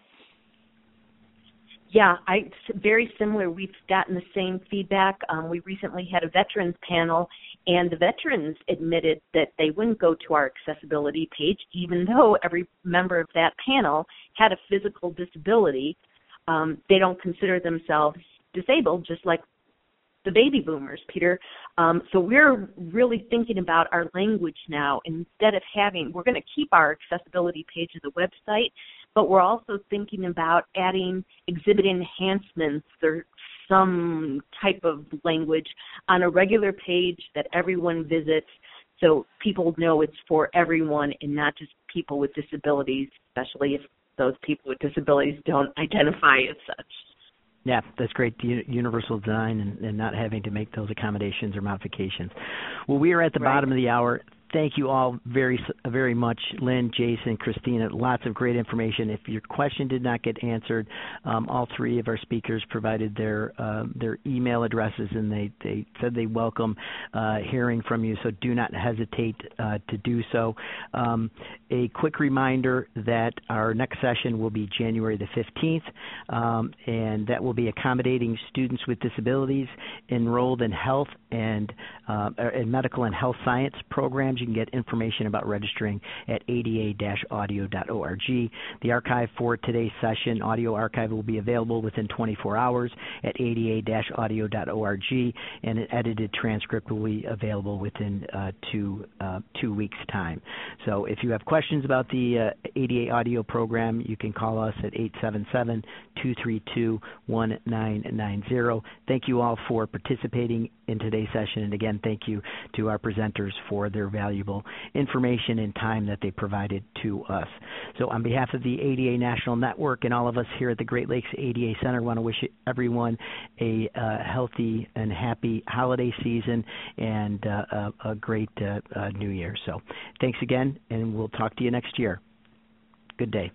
Yeah, I very similar. We've gotten the same feedback. Um, we recently had a veterans panel, and the veterans admitted that they wouldn't go to our accessibility page, even though every member of that panel had a physical disability. Um, they don't consider themselves disabled, just like the baby boomers, Peter. Um, so we're really thinking about our language now. Instead of having, we're going to keep our accessibility page of the website, but we're also thinking about adding exhibit enhancements or some type of language on a regular page that everyone visits, so people know it's for everyone and not just people with disabilities, especially if those people with disabilities don't identify as such. Yeah, that's great. The universal design and, and not having to make those accommodations or modifications. Well, we are at the Right. bottom of the hour. Thank you all very, very much, Lynn, Jason, Christina. Lots of great information. If your question did not get answered, um, all three of our speakers provided their uh, their email addresses, and they, they said they welcome uh, hearing from you, so do not hesitate uh, to do so. Um, a quick reminder that our next session will be January the fifteenth, um, and that will be accommodating students with disabilities enrolled in health and uh, in medical and health science programs. You can get information about registering at A D A dash audio dot org. The archive for today's session, audio archive, will be available within twenty-four hours at A D A dash audio dot org, and an edited transcript will be available within uh, two uh, two weeks' time. So if you have questions about the uh, A D A audio program, you can call us at eight seven seven, two three two, one nine nine zero. Thank you all for participating in today's session, and again, thank you to our presenters for their valuable information and time that they provided to us. So on behalf of the A D A National Network and all of us here at the Great Lakes A D A Center, I want to wish everyone a uh, healthy and happy holiday season and uh, a, a great uh, uh, new year. So thanks again, and we'll talk to you next year. Good day.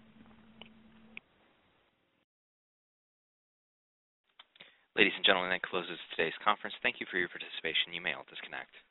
Ladies and gentlemen, that closes today's conference. Thank you for your participation. You may all disconnect.